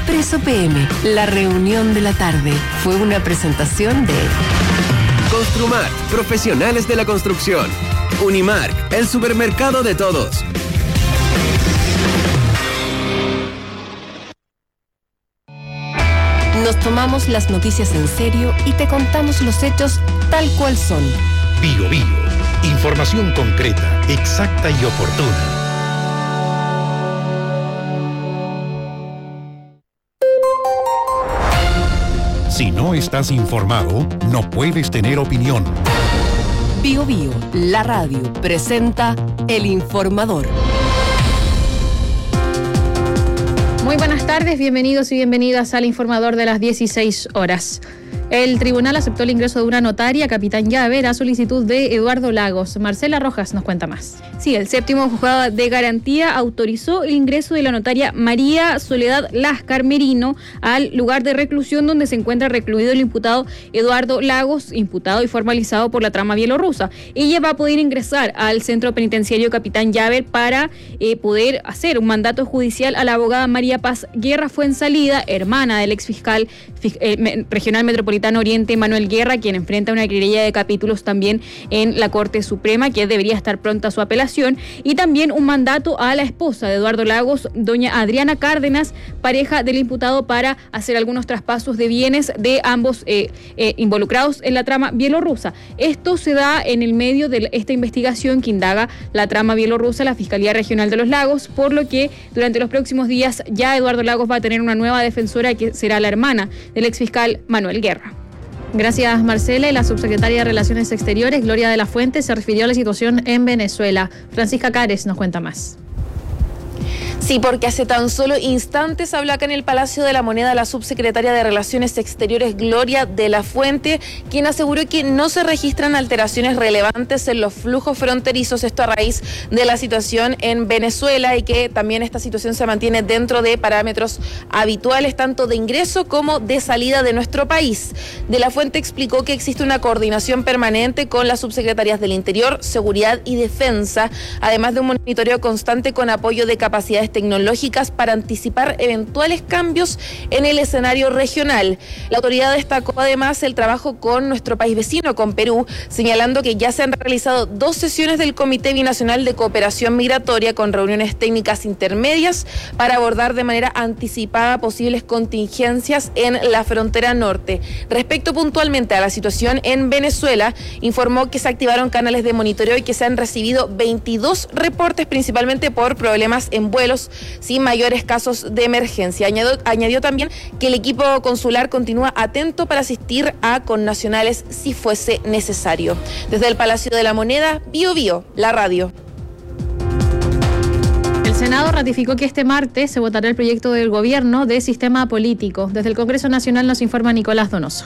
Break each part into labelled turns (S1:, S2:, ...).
S1: Expreso PM, la reunión de la tarde, fue una presentación de
S2: Construmark, profesionales de la construcción. Unimark, el supermercado de todos.
S1: Nos tomamos las noticias en serio y te contamos los hechos tal cual son.
S3: Bio Bio, información concreta, exacta y oportuna. Si no estás informado, no puedes tener opinión.
S1: Bio Bio, la radio, presenta El Informador.
S4: Muy buenas tardes, bienvenidos y bienvenidas al Informador de las 16 horas. El tribunal aceptó el ingreso de una notaria, Capitán Llaver, a solicitud de Eduardo Lagos. Marcela Rojas nos cuenta más.
S5: Sí, el séptimo juzgado de garantía autorizó el ingreso de la notaria María Soledad Láscar Merino al lugar de reclusión donde se encuentra recluido el imputado Eduardo Lagos, imputado y formalizado por la trama bielorrusa. Ella va a poder ingresar al centro penitenciario Capitán Llaver para poder hacer un mandato judicial a la abogada María Paz Guerra Fuensalida, hermana del exfiscal regional metropolitano Oriente Manuel Guerra, quien enfrenta una querella de capítulos también en la Corte Suprema, que debería estar pronta su apelación, y también un mandato a la esposa de Eduardo Lagos, doña Adriana Cárdenas, pareja del imputado, para hacer algunos traspasos de bienes de ambos involucrados en la trama bielorrusa. Esto se da en el medio de esta investigación que indaga la trama bielorrusa, la Fiscalía Regional de los Lagos, por lo que durante los próximos días ya Eduardo Lagos va a tener una nueva defensora, que será la hermana del exfiscal Manuel Guerra.
S4: Gracias, Marcela. Y la subsecretaria de Relaciones Exteriores, Gloria de la Fuente, se refirió a la situación en Venezuela. Francisca Cares nos cuenta más.
S6: Sí, porque hace tan solo instantes habla acá en el Palacio de la Moneda la subsecretaria de Relaciones Exteriores, Gloria de la Fuente, quien aseguró que no se registran alteraciones relevantes en los flujos fronterizos, esto a raíz de la situación en Venezuela, y que también esta situación se mantiene dentro de parámetros habituales, tanto de ingreso como de salida de nuestro país. De la Fuente explicó que existe una coordinación permanente con las subsecretarías del Interior, Seguridad y Defensa, además de un monitoreo constante con apoyo de capacidades tecnológicas para anticipar eventuales cambios en el escenario regional. La autoridad destacó además el trabajo con nuestro país vecino, con Perú, señalando que ya se han realizado 2 sesiones del Comité Binacional de Cooperación Migratoria con reuniones técnicas intermedias para abordar de manera anticipada posibles contingencias en la frontera norte. Respecto puntualmente a la situación en Venezuela, informó que se activaron canales de monitoreo y que se han recibido 22 reportes, principalmente por problemas en vuelos sin mayores casos de emergencia. Añadió también que el equipo consular continúa atento para asistir a connacionales si fuese necesario. Desde el Palacio de la Moneda, Bio Bio, la radio.
S4: El Senado ratificó que este martes se votará el proyecto del gobierno de sistema político. Desde el Congreso Nacional nos informa Nicolás Donoso.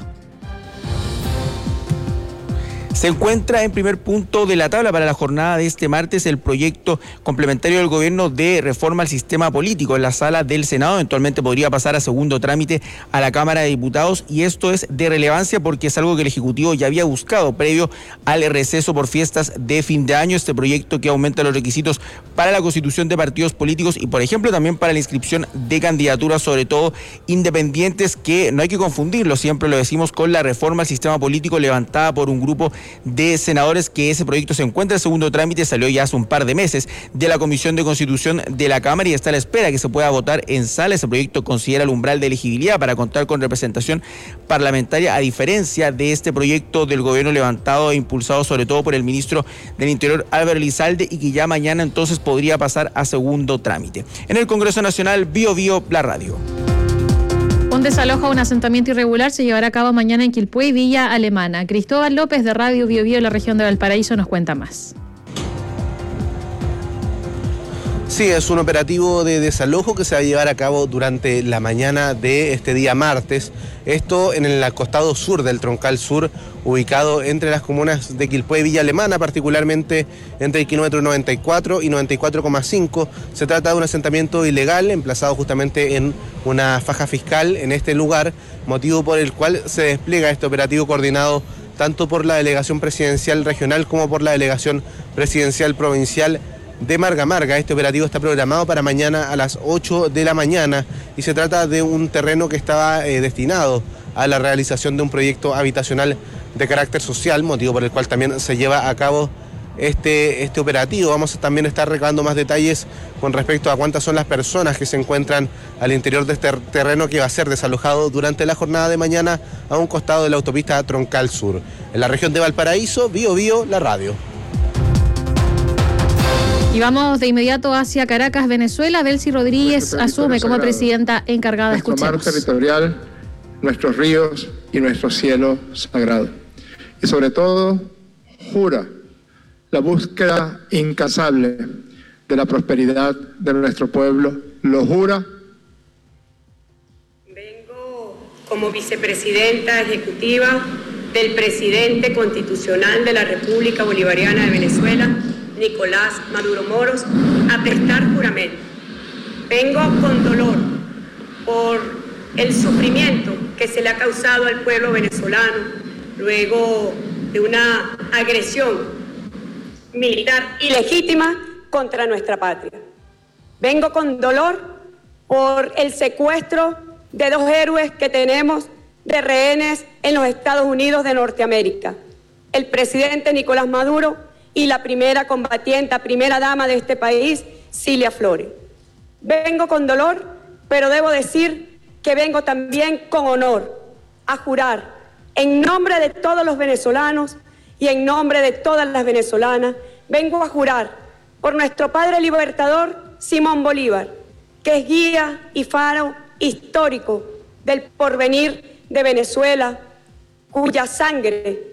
S7: Se encuentra en primer punto de la tabla para la jornada de este martes el proyecto complementario del gobierno de reforma al sistema político en la sala del Senado. Eventualmente podría pasar a segundo trámite a la Cámara de Diputados, y esto es de relevancia porque es algo que el Ejecutivo ya había buscado previo al receso por fiestas de fin de año. Este proyecto que aumenta los requisitos para la constitución de partidos políticos y, por ejemplo, también para la inscripción de candidaturas, sobre todo independientes, que no hay que confundirlo, siempre lo decimos, con la reforma al sistema político levantada por un grupo de senadores, que ese proyecto se encuentra en segundo trámite, salió ya hace un par de meses de la Comisión de Constitución de la Cámara y está a la espera que se pueda votar en sala. Ese proyecto considera el umbral de elegibilidad para contar con representación parlamentaria, a diferencia de este proyecto del gobierno levantado e impulsado sobre todo por el ministro del Interior, Álvaro Elizalde, y que ya mañana entonces podría pasar a segundo trámite. En el Congreso Nacional, Bio Bio, la radio.
S4: Un desalojo a un asentamiento irregular se llevará a cabo mañana en Quilpué y Villa Alemana. Cristóbal López, de Radio Bio Bio, la región de Valparaíso, nos cuenta más.
S8: Sí, es un operativo de desalojo que se va a llevar a cabo durante la mañana de este día martes. Esto en el costado sur del Troncal Sur, ubicado entre las comunas de Quilpué y Villa Alemana, particularmente entre el kilómetro 94 y 94,5. Se trata de un asentamiento ilegal emplazado justamente en una faja fiscal en este lugar, motivo por el cual se despliega este operativo coordinado tanto por la Delegación Presidencial Regional como por la Delegación Presidencial Provincial de Marga Marga. Este operativo está programado para mañana a las 8 de la mañana y se trata de un terreno que estaba destinado a la realización de un proyecto habitacional de carácter social, motivo por el cual también se lleva a cabo este operativo. Vamos a también estar recabando más detalles con respecto a cuántas son las personas que se encuentran al interior de este terreno que va a ser desalojado durante la jornada de mañana a un costado de la autopista Troncal Sur. En la región de Valparaíso, Bío Bío, la radio.
S4: Y vamos de inmediato hacia Caracas, Venezuela. Delcy Rodríguez asume como presidenta encargada.
S9: Nuestro mar
S4: Escuchemos.
S9: territorial, nuestros ríos y nuestro cielo sagrado. Y sobre todo, jura la búsqueda incansable de la prosperidad de nuestro pueblo. ¿Lo jura?
S10: Vengo como vicepresidenta ejecutiva del presidente constitucional de la República Bolivariana de Venezuela, Nicolás Maduro Moros, a prestar juramento. Vengo con dolor por el sufrimiento que se le ha causado al pueblo venezolano luego de una agresión militar ilegítima contra nuestra patria. Vengo con dolor por el secuestro de 2 héroes que tenemos de rehenes en los Estados Unidos de Norteamérica, el presidente Nicolás Maduro y la primera combatiente, primera dama de este país, Cilia Flores. Vengo con dolor, pero debo decir que vengo también con honor a jurar en nombre de todos los venezolanos y en nombre de todas las venezolanas, vengo a jurar por nuestro padre libertador Simón Bolívar, que es guía y faro histórico del porvenir de Venezuela, cuya sangre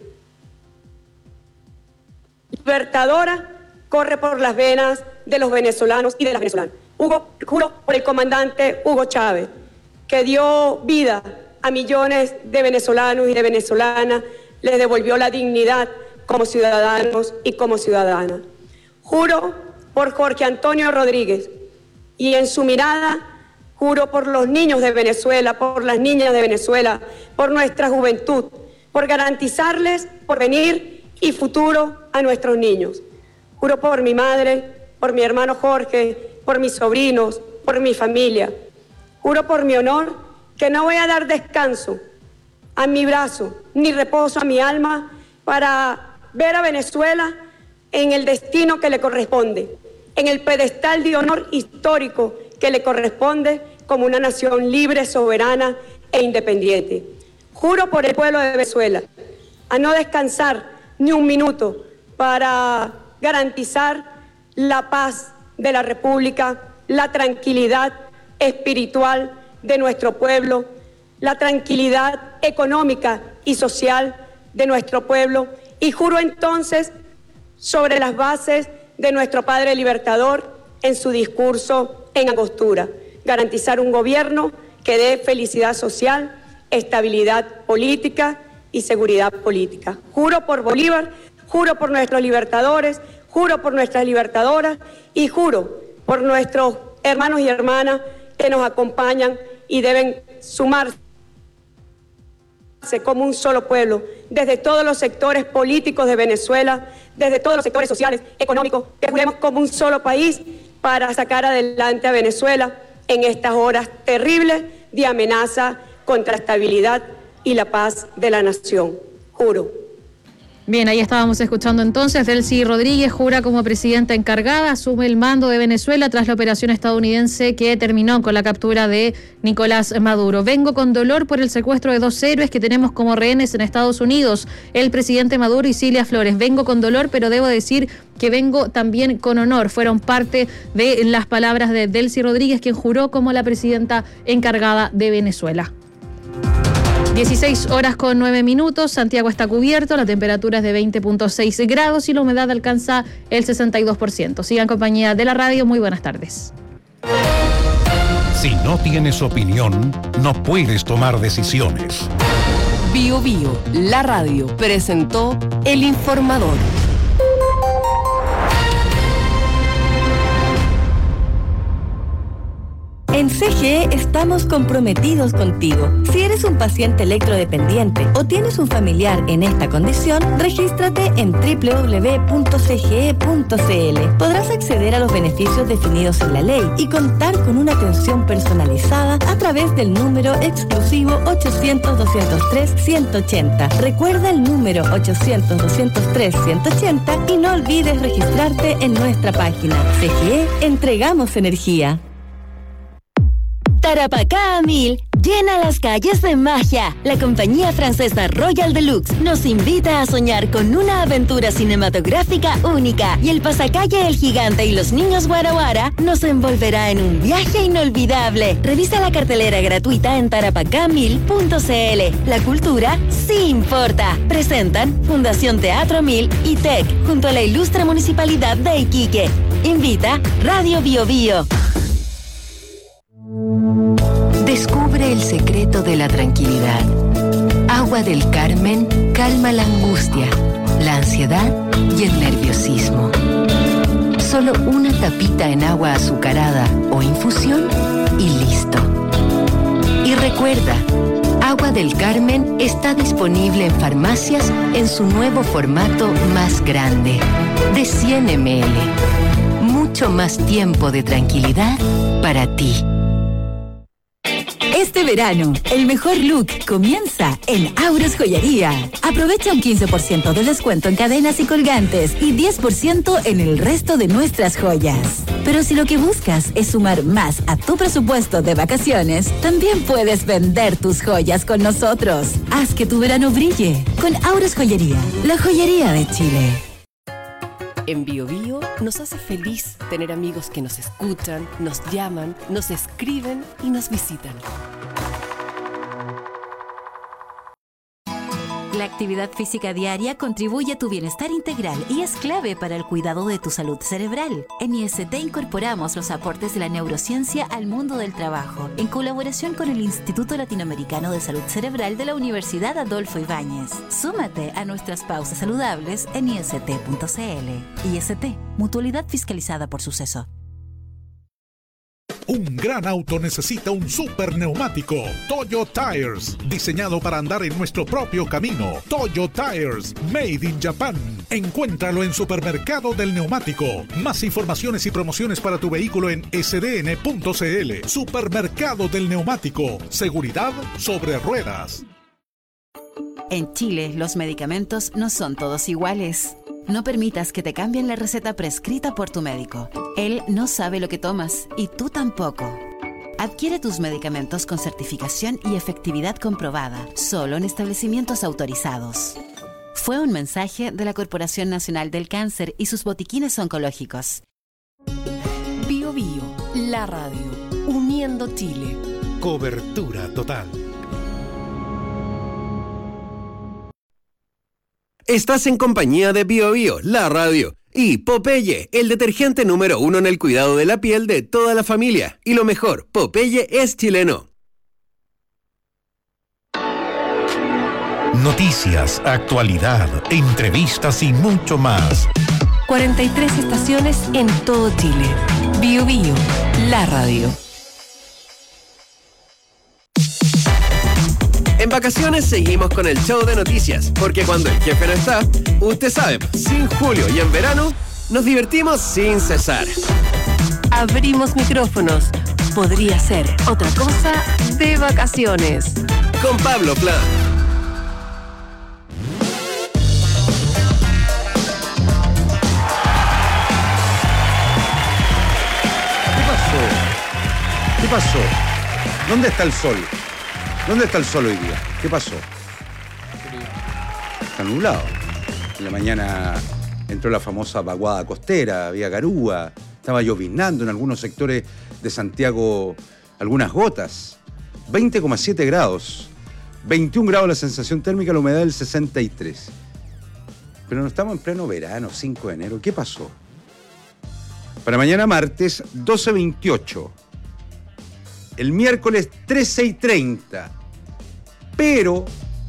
S10: libertadora corre por las venas de los venezolanos y de las venezolanas. Juro por el comandante Hugo Chávez, que dio vida a millones de venezolanos y de venezolanas, les devolvió la dignidad como ciudadanos y como ciudadanas. Juro por Jorge Antonio Rodríguez y en su mirada juro por los niños de Venezuela, por las niñas de Venezuela, por nuestra juventud, por garantizarles porvenir y futuro a nuestros niños. Juro por mi madre, por mi hermano Jorge, por mis sobrinos, por mi familia. Juro por mi honor que no voy a dar descanso a mi brazo, ni reposo a mi alma para ver a Venezuela en el destino que le corresponde, en el pedestal de honor histórico que le corresponde como una nación libre, soberana e independiente. Juro por el pueblo de Venezuela a no descansar ni un minuto para garantizar la paz de la República, la tranquilidad espiritual de nuestro pueblo, la tranquilidad económica y social de nuestro pueblo, y juro entonces sobre las bases de nuestro padre libertador en su discurso en Angostura, garantizar un gobierno que dé felicidad social, estabilidad política y seguridad política. Juro por Bolívar, juro por nuestros libertadores, juro por nuestras libertadoras y juro por nuestros hermanos y hermanas que nos acompañan y deben sumarse como un solo pueblo, desde todos los sectores políticos de Venezuela, desde todos los sectores sociales, económicos, que juremos como un solo país para sacar adelante a Venezuela en estas horas terribles de amenaza contra la estabilidad y la paz de la nación. Juro.
S4: Bien, ahí estábamos escuchando entonces. Delcy Rodríguez jura como presidenta encargada, asume el mando de Venezuela tras la operación estadounidense que terminó con la captura de Nicolás Maduro. Vengo con dolor por el secuestro de 2 héroes que tenemos como rehenes en Estados Unidos, el presidente Maduro y Cilia Flores. Vengo con dolor, pero debo decir que vengo también con honor. Fueron parte de las palabras de Delcy Rodríguez, quien juró como la presidenta encargada de Venezuela. 16:09. Santiago está cubierto, la temperatura es de 20.6 grados y la humedad alcanza el 62%. Sigan en compañía de la radio, muy buenas tardes.
S3: Si no tienes opinión, no puedes tomar decisiones.
S1: Bío Bío, la radio, presentó El Informador.
S11: En CGE estamos comprometidos contigo. Si eres un paciente electrodependiente o tienes un familiar en esta condición, regístrate en www.cge.cl. Podrás acceder a los beneficios definidos en la ley y contar con una atención personalizada a través del número exclusivo 800-203-180. Recuerda el número 800-203-180 y no olvides registrarte en nuestra página. CGE, entregamos energía.
S12: Tarapacá a 1000 llena las calles de magia. La compañía francesa Royal Deluxe nos invita a soñar con una aventura cinematográfica única y el pasacalle El Gigante y los Niños Guara Guara nos envolverá en un viaje inolvidable. Revisa la cartelera gratuita en tarapacá1000.cl. La cultura sí importa. Presentan Fundación Teatro 1000 y TEC junto a la ilustre Municipalidad de Iquique. Invita Radio Bio Bio.
S13: Descubre el secreto de la tranquilidad. Agua del Carmen calma la angustia, la ansiedad y el nerviosismo. Solo una tapita en agua azucarada o infusión y listo. Y recuerda, Agua del Carmen está disponible en farmacias en su nuevo formato más grande, de 100 ml. Mucho más tiempo de tranquilidad para ti.
S14: Este verano, el mejor look comienza en Auros Joyería. Aprovecha un 15% de descuento en cadenas y colgantes y 10% en el resto de nuestras joyas. Pero si lo que buscas es sumar más a tu presupuesto de vacaciones, también puedes vender tus joyas con nosotros. Haz que tu verano brille con Auros Joyería, la joyería de Chile.
S1: En Bio Bio nos hace feliz tener amigos que nos escuchan, nos llaman, nos escriben y nos visitan.
S14: La actividad física diaria contribuye a tu bienestar integral y es clave para el cuidado de tu salud cerebral. En IST incorporamos los aportes de la neurociencia al mundo del trabajo, en colaboración con el Instituto Latinoamericano de Salud Cerebral de la Universidad Adolfo Ibáñez. Súmate a nuestras pausas saludables en ist.cl. IST, mutualidad fiscalizada por Suceso.
S3: Un gran auto necesita un super neumático. Toyo Tires, diseñado para andar en nuestro propio camino. Toyo Tires, made in Japan. Encuéntralo en Supermercado del Neumático. Más informaciones y promociones para tu vehículo en sdn.cl. Supermercado del Neumático. Seguridad sobre ruedas.
S14: En Chile, los medicamentos no son todos iguales. No permitas que te cambien la receta prescrita por tu médico. Él no sabe lo que tomas y tú tampoco. Adquiere tus medicamentos con certificación y efectividad comprobada, solo en establecimientos autorizados. Fue un mensaje de la Corporación Nacional del Cáncer y sus botiquines oncológicos.
S1: Bio Bio, la radio, uniendo Chile.
S3: Cobertura total.
S2: Estás en compañía de Bio Bio, la radio, y Popeye, el detergente número 1 en el cuidado de la piel de toda la familia. Y lo mejor, Popeye es chileno.
S3: Noticias, actualidad, entrevistas y mucho más.
S1: 43 estaciones en todo Chile. Bio Bio, la radio.
S2: En vacaciones seguimos con el show de noticias, porque cuando el jefe no está, usted sabe, sin Julio y en verano, nos divertimos sin cesar.
S1: Abrimos micrófonos. Podría ser otra cosa de vacaciones.
S2: Con Pablo Plan.
S15: ¿Qué pasó? ¿Dónde está el sol? ¿Dónde está el sol hoy día? ¿Qué pasó? Está nublado. En la mañana entró la famosa vaguada costera, había garúa, estaba lloviznando en algunos sectores de Santiago algunas gotas. 20,7 grados, 21 grados la sensación térmica, la humedad del 63. Pero no estamos en pleno verano, 5 de enero. ¿Qué pasó? Para mañana martes, 12:28. El miércoles, 13:30. Pero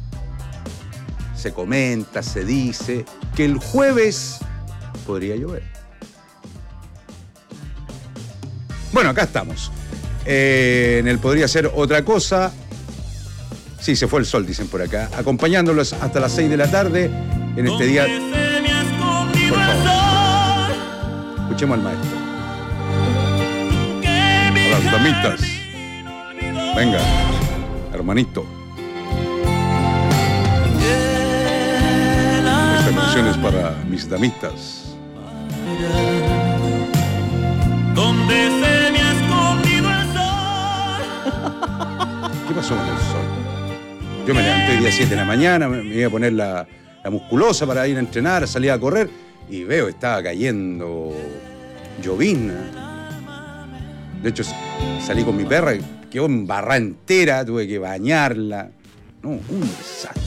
S15: se comenta, se dice que el jueves podría llover. Bueno, acá estamos. En el podría ser otra cosa. Sí, se fue el sol, dicen por acá. Acompañándolos hasta las 6 de la tarde en este día. Por favor, escuchemos al maestro. A las damitas. Venga, hermanito. Esta canción es para mis damitas.
S16: Donde se me ha escondido el sol.
S15: ¿Qué pasó con el sol? Yo me levanté el día 7 de la mañana, me iba a poner la musculosa para ir a entrenar, salir a correr y veo que estaba cayendo llovizna. De hecho, salí con mi perra, quedó embarrada entera, tuve que bañarla. No, un desastre.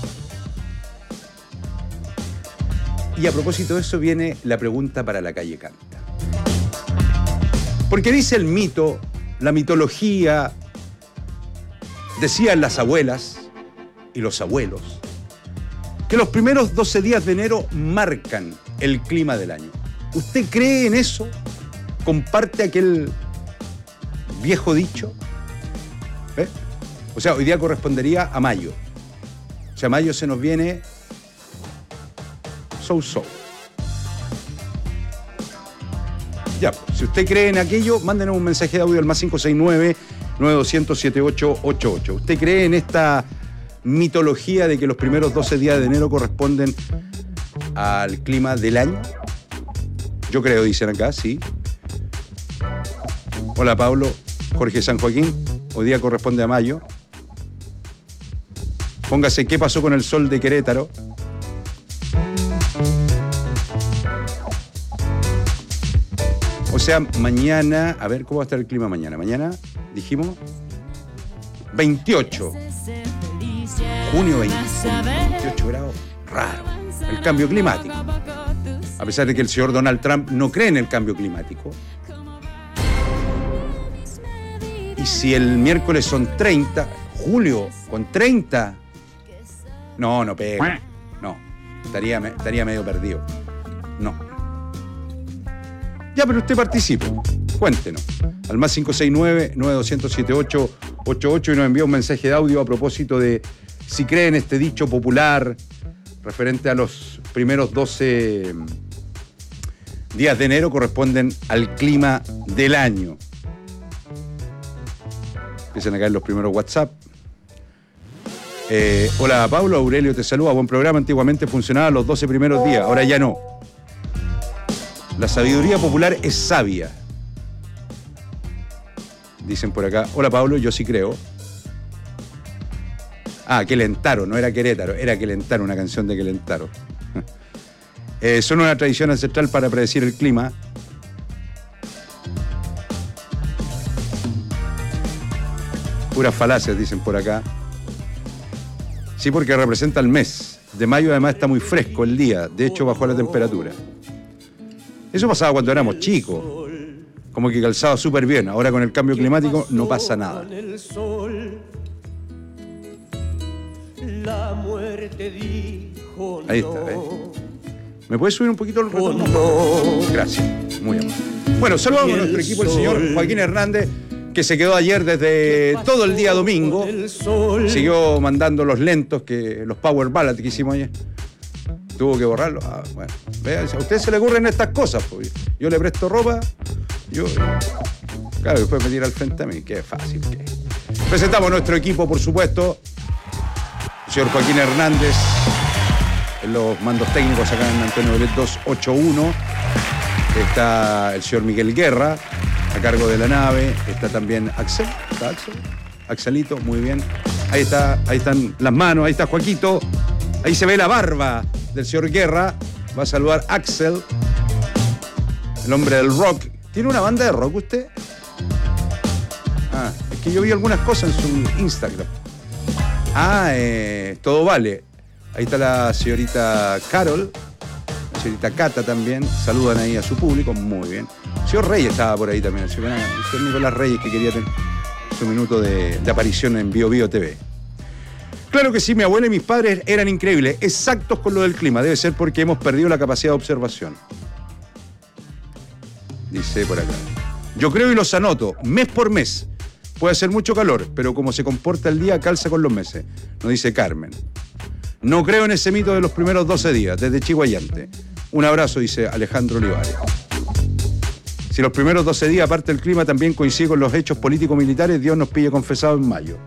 S15: Y a propósito de eso viene la pregunta para la calle Canta. Porque dice el mito, la mitología, decían las abuelas y los abuelos, que los primeros 12 días de enero marcan el clima del año. ¿Usted cree en eso? ¿Comparte aquel viejo dicho? ¿Eh? O sea, hoy día correspondería a mayo. O sea, mayo se nos viene so-so. Ya, pues, si usted cree en aquello, mándenos un mensaje de audio al más 569-9200-7888. ¿Usted cree en esta mitología de que los primeros 12 días de enero corresponden al clima del año? Yo creo, dicen acá, sí. Hola, Pablo. Jorge San Joaquín. Hoy día corresponde a mayo. Póngase, ¿qué pasó con el sol de Querétaro? O sea, mañana, a ver, ¿cómo va a estar el clima mañana? Mañana, dijimos, 28. Junio 28 grados, raro. El cambio climático. A pesar de que el señor Donald Trump no cree en el cambio climático. Y si el miércoles son 30, julio con 30, no pega. No, estaría medio perdido. No. Ya, pero usted participe. Cuéntenos. Al más 569-9200-7888 y nos envía un mensaje de audio a propósito de si cree en este dicho popular referente a los primeros 12 días de enero corresponden al clima del año. Empiezan a caer los primeros WhatsApp. Hola, Pablo. Aurelio te saluda. Buen programa. Antiguamente funcionaba los 12 primeros días. Ahora ya no. La sabiduría popular es sabia. Dicen por acá. Hola, Pablo, yo sí creo. Ah, Quelentaro, no era Querétaro, era Quelentaro, una canción de Quelentaro. Son una tradición ancestral para predecir el clima. Puras falacias, dicen por acá. Sí, porque representa el mes. De mayo además está muy fresco el día. De hecho, bajó la temperatura. Eso pasaba cuando éramos chicos, como que calzaba súper bien. Ahora con el cambio climático no pasa nada. Ahí está, ¿eh? ¿Me puedes subir un poquito el retorno? Gracias, muy amable. Bueno, saludamos a nuestro equipo, el señor Joaquín Hernández, que se quedó ayer desde todo el día domingo. Siguió mandando los lentos, los power ballads que hicimos ayer. Tuvo que borrarlo. Ah, bueno. Vea, a usted se le ocurren estas cosas. Pues. Yo le presto ropa. Claro, después me tira al frente a mí. Qué fácil que es. Presentamos nuestro equipo, por supuesto. El señor Joaquín Hernández. En los mandos técnicos acá en Antonio Belet 281. Está el señor Miguel Guerra, a cargo de la nave. Está también Axel. ¿Está Axel? Axelito, muy bien. Ahí están las manos. Ahí está Joaquito. Ahí se ve la barba del señor Guerra. Va a saludar Axel, el hombre del rock. ¿Tiene una banda de rock usted? Ah, es que yo vi algunas cosas en su Instagram. Todo vale. Ahí está la señorita Carol, la señorita Cata también. Saludan ahí a su público, muy bien. El señor Reyes estaba por ahí también. El señor Nicolás Reyes, que quería tener su minuto de aparición en Bio Bio TV. Claro que sí, mi abuela y mis padres eran increíbles, exactos con lo del clima. Debe ser porque hemos perdido la capacidad de observación. Dice por acá. Yo creo y los anoto, mes por mes. Puede hacer mucho calor, pero como se comporta el día, calza con los meses, nos dice Carmen. No creo en ese mito de los primeros 12 días, desde Chihuayante. Un abrazo, dice Alejandro Olivares. Si los primeros 12 días, aparte del clima, también coincide con los hechos político-militares, Dios nos pille confesado en mayo.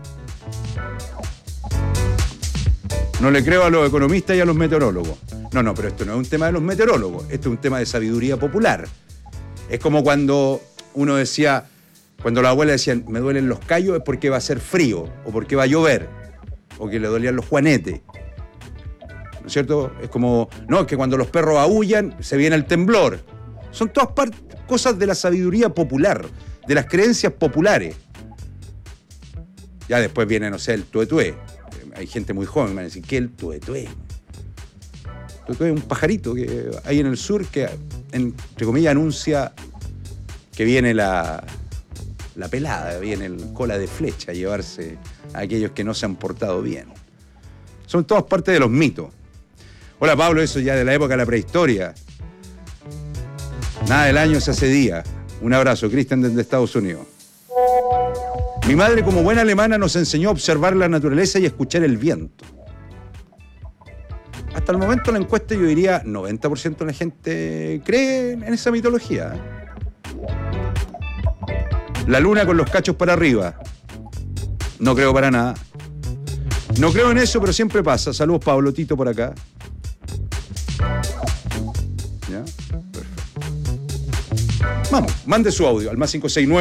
S15: No le creo a los economistas y a los meteorólogos. No, pero esto no es un tema de los meteorólogos, esto es un tema de sabiduría popular. Es como cuando uno decía, cuando la abuela decía, me duelen los callos es porque va a ser frío, o porque va a llover, o que le dolían los juanetes. ¿No es cierto? Es como, no, es que cuando los perros aúllan se viene el temblor. Son todas cosas de la sabiduría popular, de las creencias populares. Ya después viene, no sé, el tuetué. Hay gente muy joven que me va a decir, ¿qué es el tuetué? El tuetué es un pajarito que hay en el sur que, entre comillas, anuncia que viene la pelada, viene el cola de flecha a llevarse a aquellos que no se han portado bien. Son todas partes de los mitos. Hola Pablo, eso ya de la época de la prehistoria. Nada del año se hace día. Un abrazo, Cristian desde Estados Unidos. Mi madre, como buena alemana, nos enseñó a observar la naturaleza y a escuchar el viento. Hasta el momento la encuesta yo diría 90% de la gente cree en esa mitología. La luna con los cachos para arriba. No creo para nada. No creo en eso, pero siempre pasa. Saludos, Pablo, Tito por acá. ¿Ya? Perfecto. Vamos, mande su audio al más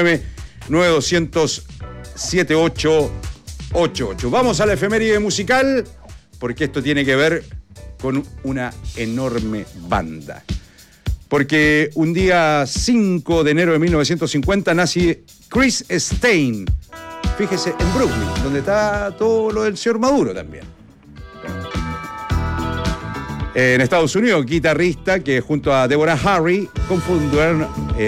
S15: 569-9200-7888. Vamos a la efeméride musical, porque esto tiene que ver con una enorme banda. Porque un día 5 de enero de 1950 nace Chris Stein. Fíjese, en Brooklyn, donde está todo lo del señor Maduro también. En Estados Unidos, guitarrista que junto a Deborah Harry cofundaron,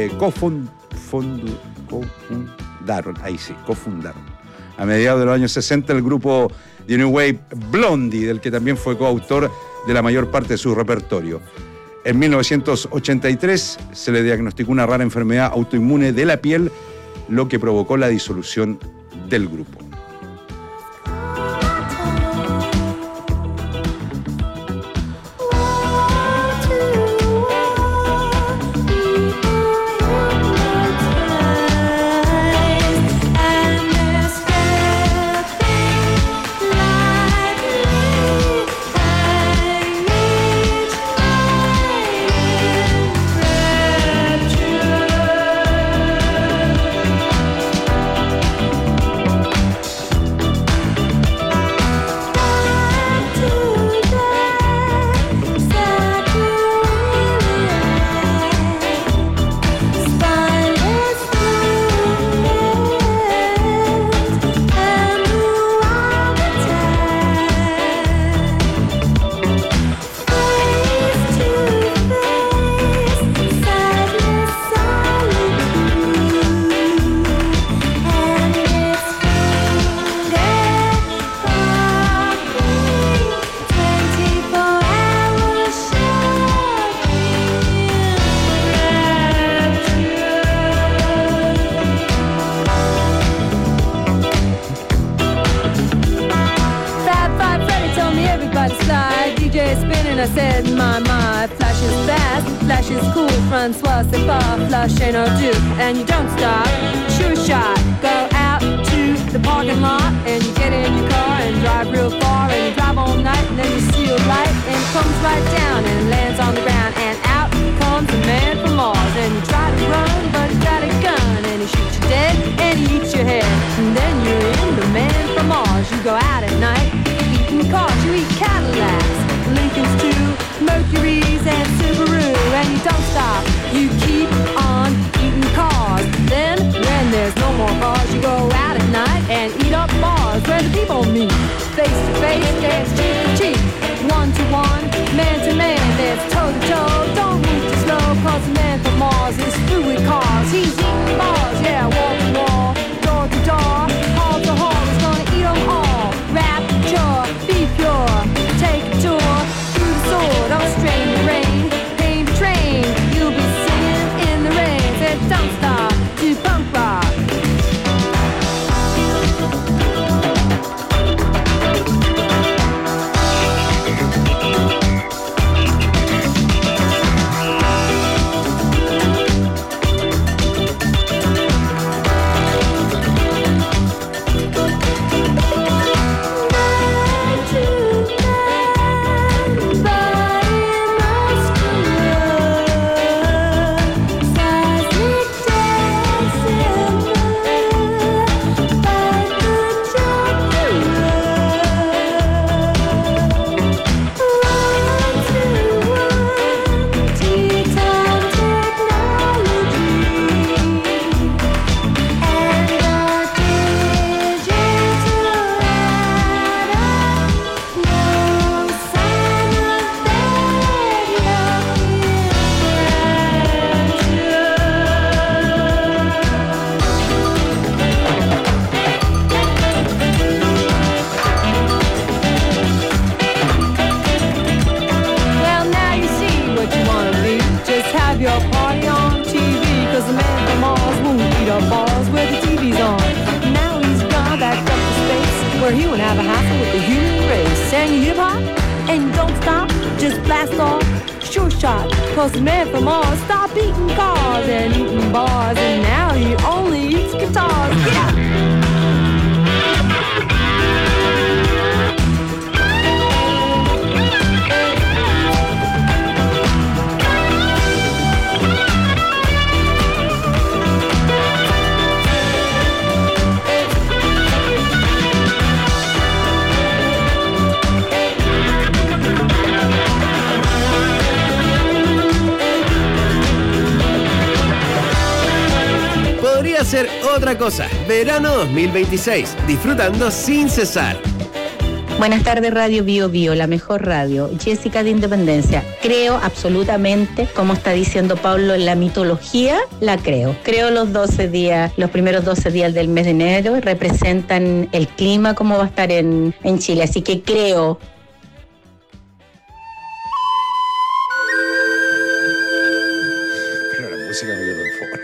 S15: a mediados de los años 60 el grupo de New Wave Blondie, del que también fue coautor de la mayor parte de su repertorio. En 1983 se le diagnosticó una rara enfermedad autoinmune de la piel, lo que provocó la disolución del grupo.
S17: And you don't stop, shoot a shot, go out to the parking lot, and you get in your car and drive real far, and you drive all night, and then you see a light, and it comes right down and lands on the ground, and out comes a man from Mars, and you try to run, but he's got a gun, and he shoots you dead, and he eats your head, and then you're in the man from Mars. You go out at night, eating cars, you eat Cadillacs, Lincolns too, Mercuries and Subaru, and you don't stop, you keep on eating cars. Then, when there's no more cars, you go out at night and eat up bars where the people meet. Face to face, dance cheek to cheek, one to one, man to man, dance toe to toe. Don't move too slow, cause the man from Mars is through with cars. He's eating bars, yeah, wall to wall, door to door, hall to hall. He's gonna eat them all. Rapture, be pure, take a tour through the sword of a strange rain. Pain to train, you'll be singing in the rain. Said don't stop to his blast off. Sure shot, cause the man from Mars stopped eating cars and eating bars, and now he only eats guitars. Yeah!
S2: Podría ser otra cosa. Verano 2026. Disfrutando sin cesar.
S18: Buenas tardes, Radio Bio Bio, la mejor radio. Jessica de Independencia. Creo absolutamente, como está diciendo Pablo, en la mitología, la creo. Creo los 12 días, los primeros 12 días del mes de enero representan el clima como va a estar en Chile. Así que creo.
S15: Pero la música me dio confort.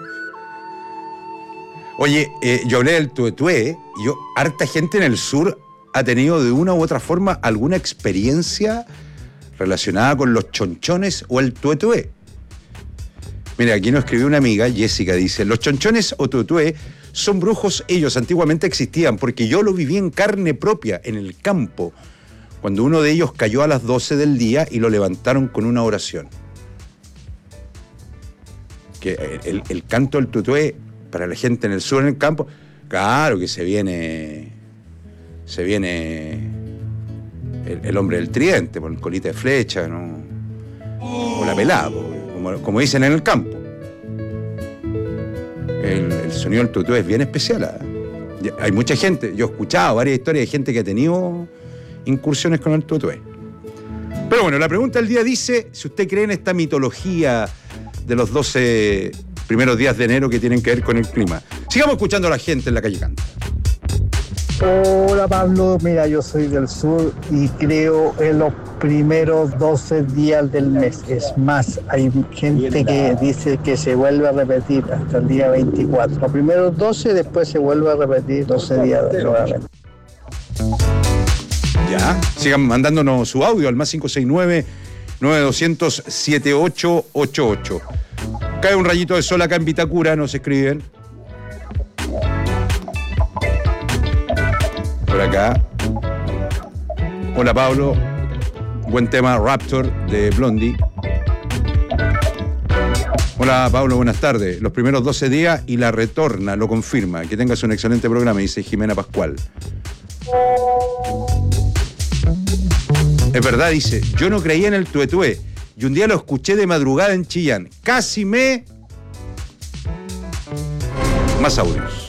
S15: Oye, yo hablé del tuetué y harta gente en el sur ha tenido de una u otra forma alguna experiencia relacionada con los chonchones o el tuetué. Mira, aquí nos escribió una amiga, Jessica, dice: los chonchones o tuetué son brujos, ellos antiguamente existían porque yo lo viví en carne propia, en el campo, cuando uno de ellos cayó a las 12 del día y lo levantaron con una oración. Que el canto del tuetué para la gente en el sur, en el campo, claro que se viene el hombre del tridente, con colita de flecha, ¿no? O la pelada, como dicen en el campo. El sonido del tutué es bien especial. Hay mucha gente, yo he escuchado varias historias de gente que ha tenido incursiones con el tutué. Pero bueno, la pregunta del día dice si usted cree en esta mitología de los 12 primeros días de enero que tienen que ver con el clima. Sigamos escuchando a la gente en la calle Canta.
S19: Hola Pablo, mira, yo soy del sur y creo en los primeros 12 días del mes. Es más, hay gente que dice que se vuelve a repetir hasta el día 24. Los primeros 12, después se vuelve a repetir 12 días nuevamente.
S15: Ya, sigan mandándonos su audio al más 569-9200-7888. Cae un rayito de sol acá en Vitacura, nos escriben. Por acá. Hola Pablo, buen tema Raptor de Blondie. Hola Pablo, buenas tardes. Los primeros 12 días y la retorna, lo confirma. Que tengas un excelente programa, dice Jimena Pascual. Es verdad, dice, yo no creía en el tuetué y un día lo escuché de madrugada en Chillán. Casi me... Más audios.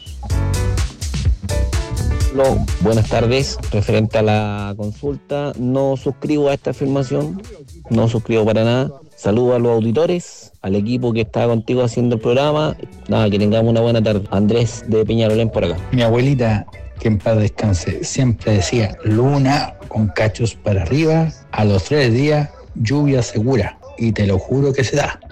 S20: Buenas tardes. Referente a la consulta, no suscribo a esta afirmación, no suscribo para nada. Saludo a los auditores, al equipo que está contigo haciendo el programa. Nada, que tengamos una buena tarde. Andrés de Peñalolén por acá.
S21: Mi abuelita, que en paz descanse, siempre decía luna con cachos para arriba, a los 3 días lluvia segura, y te lo juro que se da.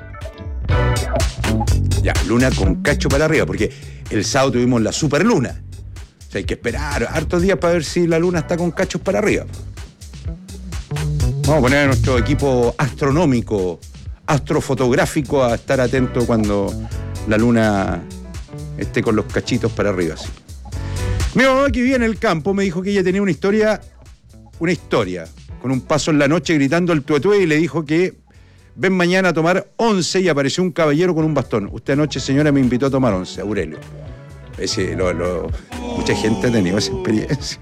S15: Ya, luna con cacho para arriba, porque el sábado tuvimos la superluna. O sea, hay que esperar hartos días para ver si la luna está con cachos para arriba. Vamos a poner a nuestro equipo astronómico, astrofotográfico, a estar atento cuando la luna esté con los cachitos para arriba. Así. Mi mamá, que vivía en el campo, me dijo que ella tenía una historia, con un paso en la noche gritando el tuetué, y le dijo que ven mañana a tomar 11 y apareció un caballero con un bastón. Usted anoche, señora, me invitó a tomar 11, Aurelio. Mucha gente ha tenido esa experiencia.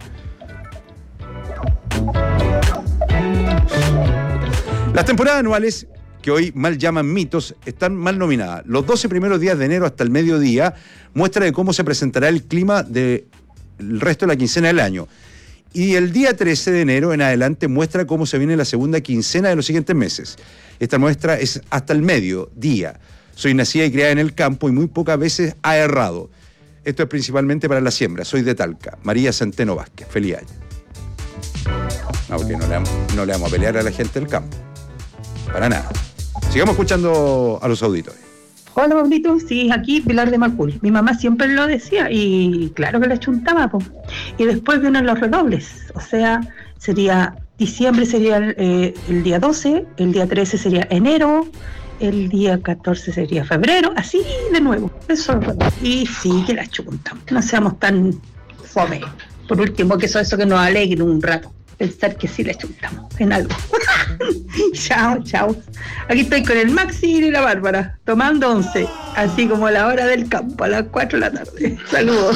S15: Las temporadas anuales, que hoy mal llaman mitos, están mal nominadas. Los 12 primeros días de enero hasta el mediodía muestra de cómo se presentará el clima del resto de la quincena del año. Y el día 13 de enero en adelante muestra cómo se viene la segunda quincena de los siguientes meses. Esta muestra es hasta el mediodía. Soy nacida y criada en el campo y muy pocas veces ha errado. Esto es principalmente para la siembra. Soy de Talca. María Centeno Vázquez. Feliz año. No, porque no le vamos a pelear a la gente del campo. Para nada. Sigamos escuchando a los auditores.
S22: Hola, Pablito. Sí, aquí Pilar de Macul. Mi mamá siempre lo decía y claro que le chuntaba, po. Y después vienen los redobles. O sea, sería Diciembre sería el día 12, el día 13 sería enero, el día 14 sería febrero, así de nuevo. Eso. Y sí, que la chuntamos. No seamos tan fome. Por último, que eso que nos alegre un rato. Pensar que sí la chuntamos en algo. Chao. Aquí estoy con el Maxi y la Bárbara, tomando 11, así como a la hora del campo, a las 4 de la tarde. Saludos.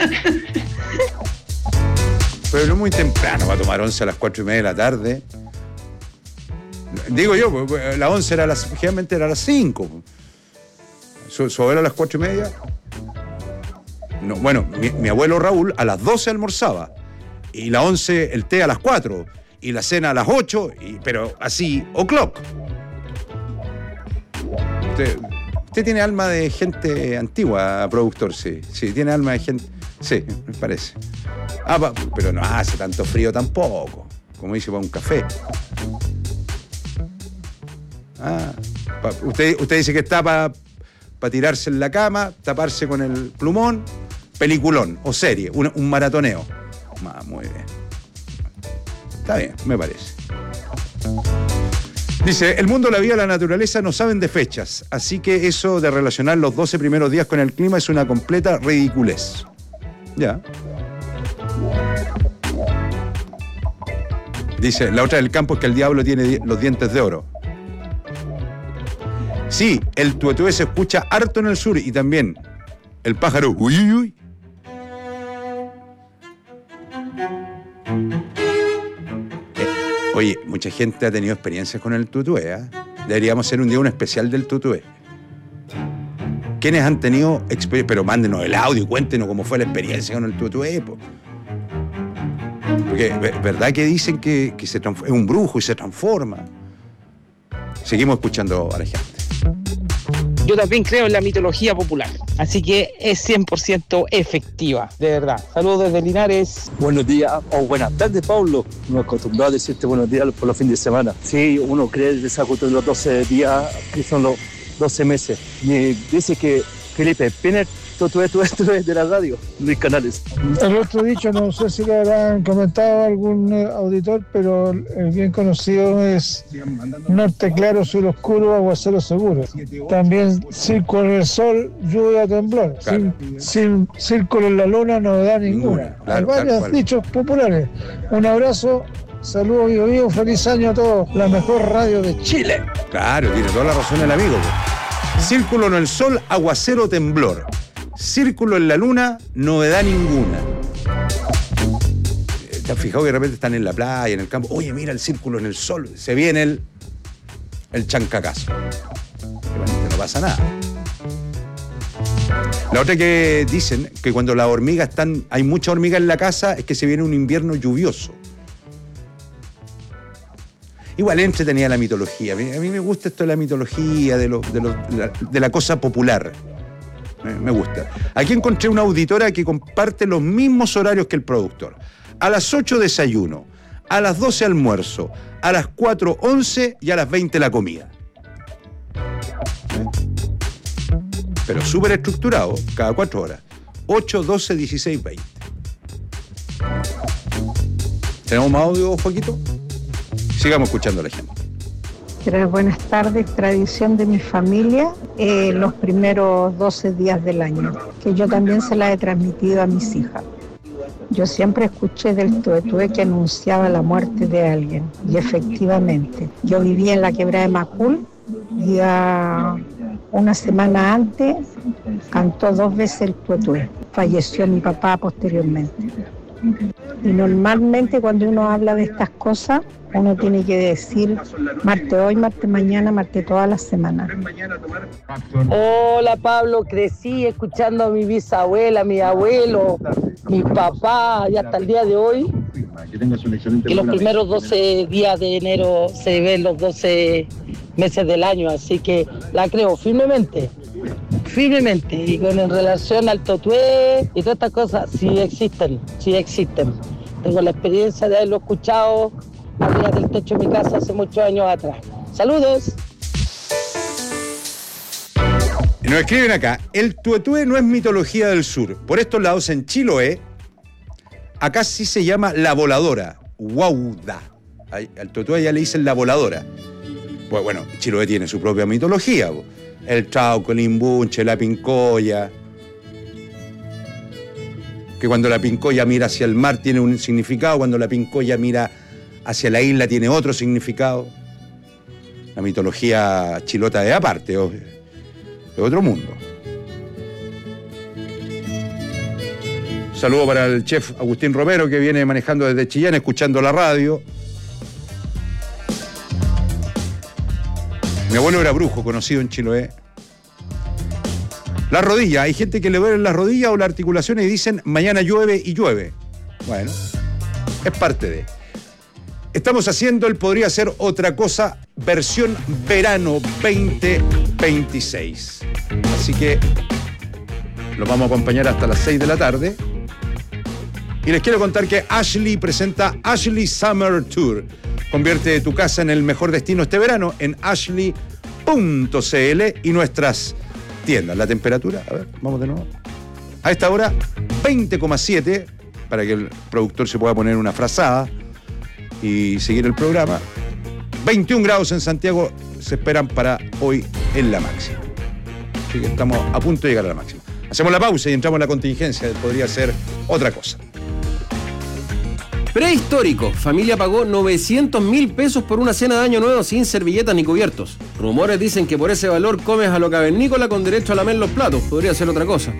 S15: Pero no muy temprano va a tomar 11 a las 4:30 de la tarde. Digo yo, la 11 generalmente era a las 5. ¿Su abuelo a las 4:30? No, bueno, mi abuelo Raúl a las 12 almorzaba. Y la 11 el té a las 4. Y la cena a las 8. Pero así, o'clock. Usted tiene alma de gente antigua, productor, sí. Sí, tiene alma de gente... Sí, me parece. Pero no hace tanto frío tampoco. Como dice, para un café. Usted dice que está para tirarse en la cama, taparse con el plumón, peliculón o serie, un maratoneo. Muy bien. Está bien, me parece. Dice, el mundo, la vida, la naturaleza no saben de fechas, así que eso de relacionar los 12 primeros días con el clima es una completa ridiculez. Ya. Dice, la otra del campo es que el diablo tiene los dientes de oro. Sí, el tuetué se escucha harto en el sur y también el pájaro uy. Oye, mucha gente ha tenido experiencias con el tutué, ¿eh? Deberíamos hacer un día un especial del tutué. ¿Quiénes han tenido experiencia? Pero mándenos el audio y cuéntenos cómo fue la experiencia con el tutué, po. Porque ¿verdad que dicen que es un brujo y se transforma? Seguimos escuchando a la gente.
S5: Yo también creo en la mitología popular, así que es 100% efectiva, de verdad. Saludos desde Linares.
S6: Buenos días o buenas tardes, Pablo. Me he acostumbrado a decirte buenos días por los fines de semana. Sí, uno cree que se acostumbró los 12 días, que son los 12 meses. Y dice que Felipe Piner, tú eres de la radio, Luis Canales.
S23: El otro dicho, no sé si lo habrán comentado algún auditor, pero el bien conocido es norte claro, sur oscuro, aguacero seguro. También círculo en el sol, lluvia, temblor. Claro. Sin círculo en la luna, novedad ninguna. Claro, hay varios dichos populares. Un abrazo. Saludos, Bio, feliz año a todos. La mejor radio de Chile.
S15: Claro, tiene toda la razón el amigo. Círculo en el sol, aguacero, temblor. Círculo en la luna, novedad ninguna. ¿Te has fijado que de repente están en la playa, en el campo? Oye, mira el círculo en el sol. Se viene el chancacazo. No pasa nada. La otra que dicen que cuando las hormigas hay mucha hormiga en la casa es que se viene un invierno lluvioso. Igual entretenida la mitología. A mí me gusta esto de la mitología, de la cosa popular. Me gusta. Aquí encontré una auditora que comparte los mismos horarios que el productor. A las 8 desayuno, a las 12 almuerzo, a las 4 11 y a las 20 la comida. Pero súper estructurado, cada 4 horas. 8, 12, 16, 20. ¿Tenemos más audio, Joaquito? Sigamos escuchando a la gente.
S24: Pero buenas tardes, tradición de mi familia, los primeros 12 días del año, que yo también se la he transmitido a mis hijas. Yo siempre escuché del tuetué que anunciaba la muerte de alguien, y efectivamente, yo vivía en la quebrada de Macul, y una semana antes cantó 2 veces el tuetué. Falleció mi papá posteriormente. Y normalmente cuando uno habla de estas cosas, uno tiene que decir martes hoy, martes mañana, martes toda la semana.
S5: Hola Pablo, crecí escuchando a mi bisabuela, mi abuelo, mi papá y hasta el día de hoy. Que los primeros 12 días de enero se ven los 12 meses del año, así que la creo firmemente. Y en relación al tuetué y todas estas cosas, sí existen. Tengo la experiencia de haberlo escuchado arriba del techo de mi casa hace muchos años atrás. ¡Saludos!
S15: Nos escriben acá, el tuetué no es mitología del sur. Por estos lados, en Chiloé, acá sí se llama la voladora, guauda. Al Totoa ya le dicen la voladora. Pues bueno, Chiloé tiene su propia mitología. El Trauco, el Imbunche, la Pincoya. Que cuando la Pincoya mira hacia el mar tiene un significado, cuando la Pincoya mira hacia la isla tiene otro significado. La mitología chilota es aparte, de otro mundo. Saludo para el chef Agustín Romero, que viene manejando desde Chillán, escuchando la radio. Mi abuelo era brujo, conocido en Chiloé. La rodilla, hay gente que le duele las rodillas o las articulaciones y dicen mañana llueve y llueve. Bueno, es parte de. Estamos haciendo el Podría Ser Otra Cosa, versión verano 2026. Así que los vamos a acompañar hasta las 6 de la tarde. Y les quiero contar que Ashley presenta Ashley Summer Tour. Convierte tu casa en el mejor destino este verano en ashley.cl y nuestras tiendas. La temperatura, a ver, vamos de nuevo. A esta hora, 20,7, para que el productor se pueda poner una frazada y seguir el programa. 21 grados en Santiago se esperan para hoy en la máxima. Así que estamos a punto de llegar a la máxima. Hacemos la pausa y entramos en la contingencia. Podría ser otra cosa.
S2: Prehistórico. Familia pagó 900.000 pesos por una cena de Año Nuevo sin servilletas ni cubiertos. Rumores dicen que por ese valor comes a lo cavernícola con derecho a lamer los platos. Podría ser otra cosa.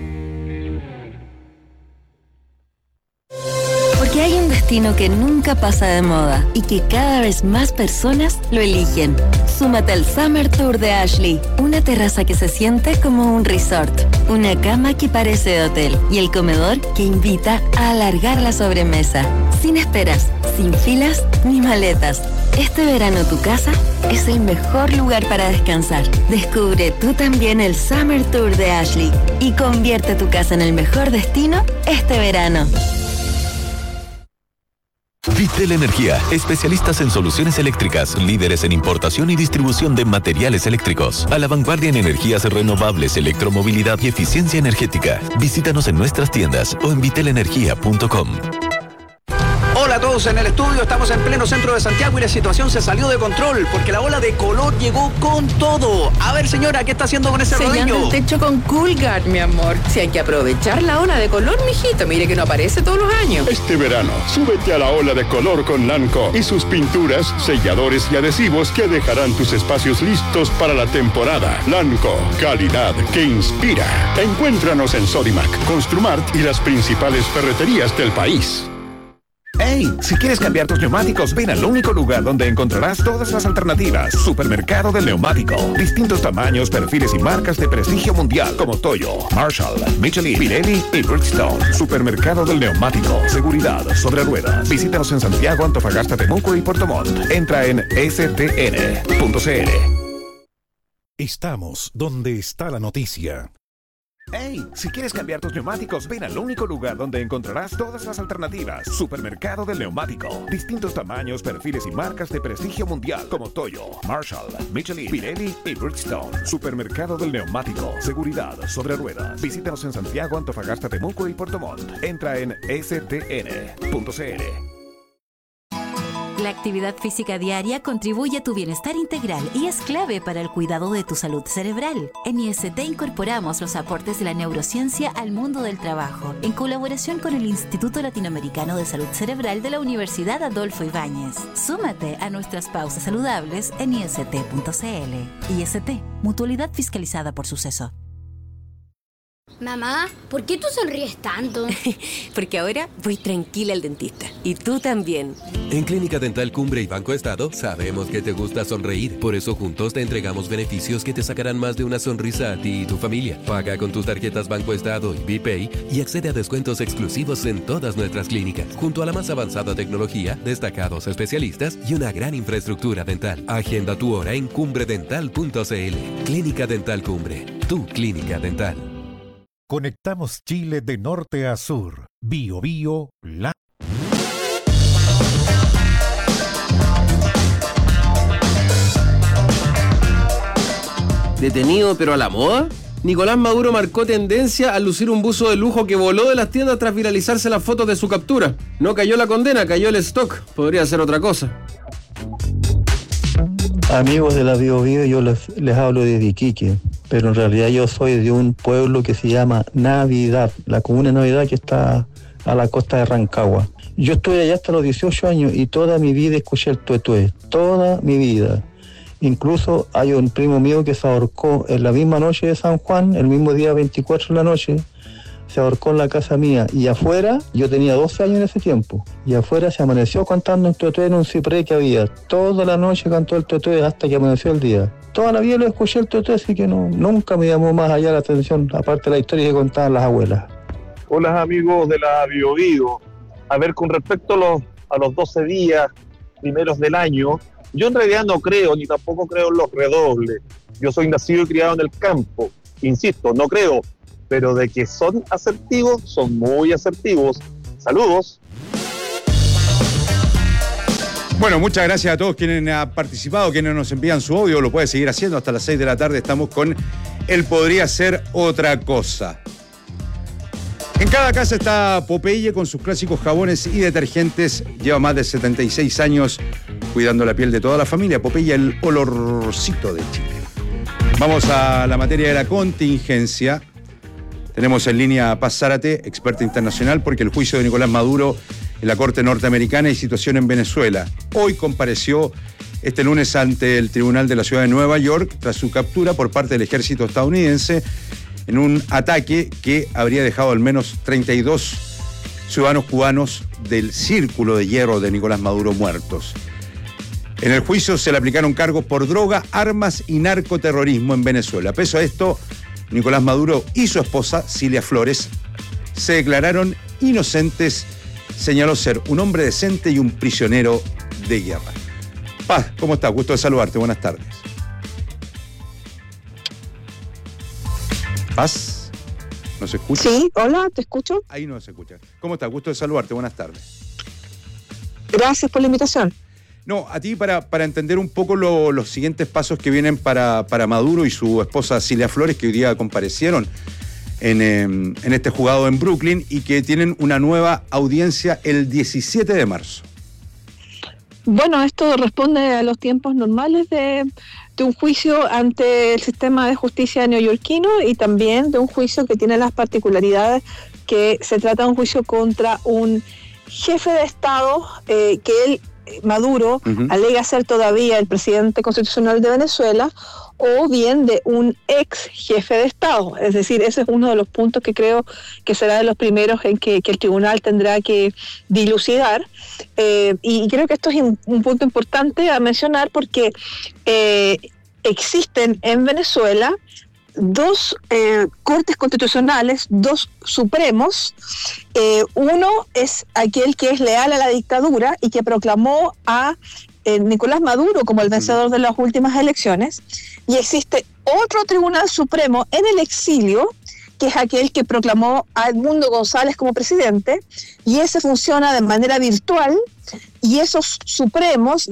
S12: Porque hay un destino que nunca pasa de moda y que cada vez más personas lo eligen. Súmate al Summer Tour de Ashley. Una terraza que se siente como un resort. Una cama que parece de hotel. Y el comedor que invita a alargar la sobremesa. Sin esperas, sin filas ni maletas. Este verano tu casa es el mejor lugar para descansar. Descubre tú también el Summer Tour de Ashley y convierte tu casa en el mejor destino este verano.
S7: Vitel Energía, especialistas en soluciones eléctricas, líderes en importación y distribución de materiales eléctricos, a la vanguardia en energías renovables, electromovilidad y eficiencia energética. Visítanos en nuestras tiendas o en vitelenergia.com.
S8: Hola a todos en el estudio, estamos en pleno centro de Santiago y la situación se salió de control porque la ola de color llegó con todo. A ver, señora, ¿qué está haciendo con ese rodillo?
S9: Sellando el techo con Coolguard, mi amor. Si hay que aprovechar la ola de color, mijito, mire que no aparece todos los años.
S10: Este verano, súbete a la ola de color con Lanco y sus pinturas, selladores y adhesivos que dejarán tus espacios listos para la temporada. Lanco, calidad que inspira. Encuéntranos en Sodimac, Construmart y las principales ferreterías del país.
S25: ¡Hey! Si quieres cambiar tus neumáticos, ven al único lugar donde encontrarás todas las alternativas. Supermercado del Neumático. Distintos tamaños, perfiles y marcas de prestigio mundial como Toyo, Marshall, Michelin, Pirelli y Bridgestone. Supermercado del Neumático. Seguridad sobre ruedas. Visítanos en Santiago, Antofagasta, Temuco y Puerto Montt. Entra en stn.cl.
S3: Estamos donde está la noticia.
S25: ¡Hey! Si quieres cambiar tus neumáticos, ven al único lugar donde encontrarás todas las alternativas. Supermercado del Neumático. Distintos tamaños, perfiles y marcas de prestigio mundial como Toyo, Marshall, Michelin, Pirelli y Bridgestone. Supermercado del Neumático. Seguridad sobre ruedas. Visítanos en Santiago, Antofagasta, Temuco y Puerto Montt. Entra en stn.cl.
S26: La actividad física diaria contribuye a tu bienestar integral y es clave para el cuidado de tu salud cerebral. En IST incorporamos los aportes de la neurociencia al mundo del trabajo, en colaboración con el Instituto Latinoamericano de Salud Cerebral de la Universidad Adolfo Ibáñez. Súmate a nuestras pausas saludables en ist.cl. IST, mutualidad fiscalizada por Suceso.
S27: Mamá, ¿por qué tú sonríes tanto?
S1: Porque ahora voy tranquila al dentista. Y tú también.
S28: En Clínica Dental Cumbre y Banco Estado sabemos que te gusta sonreír. Por eso juntos te entregamos beneficios que te sacarán más de una sonrisa a ti y tu familia. Paga con tus tarjetas Banco Estado y BPay y accede a descuentos exclusivos en todas nuestras clínicas. Junto a la más avanzada tecnología, destacados especialistas y una gran infraestructura dental. Agenda tu hora en cumbredental.cl. Clínica Dental Cumbre. Tu clínica dental.
S3: Conectamos Chile de norte a sur. Bio Bio La.
S2: ¿Detenido pero a la moda? Nicolás Maduro marcó tendencia al lucir un buzo de lujo que voló de las tiendas tras viralizarse las fotos de su captura. No cayó la condena, cayó el stock. Podría ser otra cosa.
S21: Amigos de la Bio Bio, yo les hablo desde Iquique, pero en realidad yo soy de un pueblo que se llama Navidad, la comuna de Navidad que está a la costa de Rancagua. Yo estuve allá hasta los 18 años y toda mi vida escuché el tuetué, toda mi vida. Incluso hay un primo mío que se ahorcó en la misma noche de San Juan, el mismo día 24 de la noche, se ahorcó en la casa mía. Y afuera, yo tenía 12 años en ese tiempo, y afuera se amaneció cantando un tuetué en un ciprés que había. Toda la noche cantó el tuetué hasta que amaneció el día. Toda la vida lo escuché el tuetué, así que nunca me llamó más allá la atención, aparte de la historia que contaban las abuelas.
S4: Hola amigos de la Bio Bio. A ver, con respecto a los 12 días primeros del año, yo en realidad no creo, ni tampoco creo en los redobles. Yo soy nacido y criado en el campo. Insisto, no creo, pero de que son asertivos, son muy asertivos. Saludos.
S15: Bueno, muchas gracias a todos quienes han participado, quienes nos envían su audio. Lo puede seguir haciendo hasta las 6 de la tarde. Estamos con Él Podría Ser Otra Cosa. En cada casa está Popeye con sus clásicos jabones y detergentes. Lleva más de 76 años cuidando la piel de toda la familia. Popeye, el olorcito de Chile. Vamos a la materia de la contingencia. Tenemos en línea a Paz Zárate, experta internacional, porque el juicio de Nicolás Maduro en la Corte Norteamericana y situación en Venezuela. Hoy compareció este lunes ante el Tribunal de la Ciudad de Nueva York tras su captura por parte del ejército estadounidense en un ataque que habría dejado al menos 32 ciudadanos cubanos del círculo de hierro de Nicolás Maduro muertos. En el juicio se le aplicaron cargos por droga, armas y narcoterrorismo en Venezuela. Pese a esto, Nicolás Maduro y su esposa, Cilia Flores, se declararon inocentes. Señaló ser un hombre decente y un prisionero de guerra. Paz, ¿cómo estás? Gusto de saludarte. Buenas tardes. Paz, ¿no se escucha?
S11: Sí, hola, ¿te escucho?
S15: Ahí no se escucha. ¿Cómo estás? Gusto de saludarte. Buenas tardes.
S11: Gracias por la invitación.
S15: No, a ti para entender un poco los siguientes pasos que vienen para Maduro y su esposa Cilia Flores, que hoy día comparecieron en este juzgado en Brooklyn y que tienen una nueva audiencia el 17 de marzo.
S11: Bueno, esto responde a los tiempos normales de un juicio ante el sistema de justicia neoyorquino y también de un juicio que tiene las particularidades que se trata de un juicio contra un jefe de Estado que él, Maduro, alega ser todavía el presidente constitucional de Venezuela, o bien de un ex jefe de Estado. Es decir, ese es uno de los puntos que creo que será de los primeros en que el tribunal tendrá que dilucidar. Y creo que esto es un punto importante a mencionar porque existen en Venezuela dos cortes constitucionales, dos supremos. Uno es aquel que es leal a la dictadura y que proclamó a Nicolás Maduro como el vencedor de las últimas elecciones, y existe otro tribunal supremo en el exilio, que es aquel que proclamó a Edmundo González como presidente, y ese funciona de manera virtual, y esos supremos...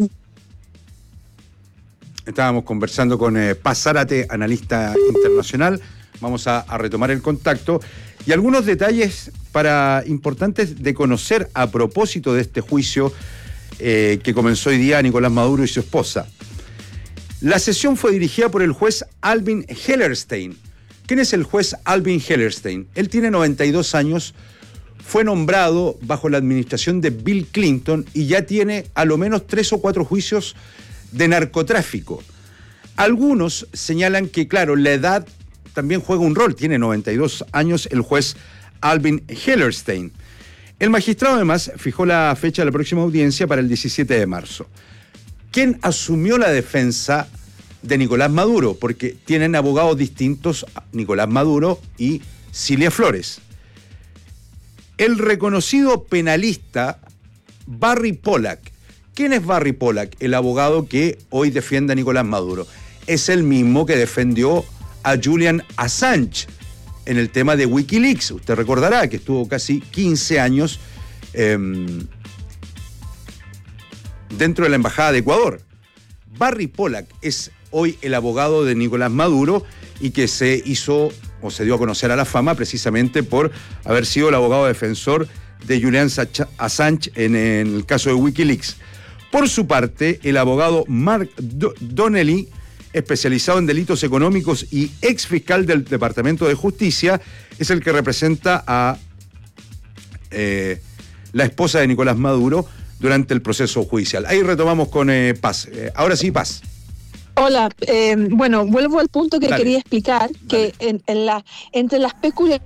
S15: Estábamos conversando con Paz Zárate, analista internacional. Vamos a retomar el contacto. Y algunos detalles importantes de conocer a propósito de este juicio que comenzó hoy día a Nicolás Maduro y su esposa. La sesión fue dirigida por el juez Alvin Hellerstein. ¿Quién es el juez Alvin Hellerstein? Él tiene 92 años, fue nombrado bajo la administración de Bill Clinton y ya tiene a lo menos 3 o 4 juicios de narcotráfico. Algunos señalan que, claro, la edad también juega un rol. Tiene 92 años el juez Alvin Hellerstein. El magistrado además fijó la fecha de la próxima audiencia para el 17 de marzo. ¿Quién asumió la defensa de Nicolás Maduro? Porque tienen abogados distintos, Nicolás Maduro y Cilia Flores. El reconocido penalista Barry Pollack. ¿Quién es Barry Pollack? El abogado que hoy defiende a Nicolás Maduro. Es el mismo que defendió a Julian Assange en el tema de Wikileaks. Usted recordará que estuvo casi 15 años dentro de la Embajada de Ecuador. Barry Pollack es hoy el abogado de Nicolás Maduro y que se dio a conocer a la fama precisamente por haber sido el abogado defensor de Julian Assange en el caso de Wikileaks. Por su parte, el abogado Mark Donnelly, especializado en delitos económicos y ex fiscal del Departamento de Justicia, es el que representa a la esposa de Nicolás Maduro durante el proceso judicial. Ahí retomamos con Paz. Ahora sí, Paz.
S11: Hola, bueno, vuelvo al punto que quería explicar, que entre las peculiaridades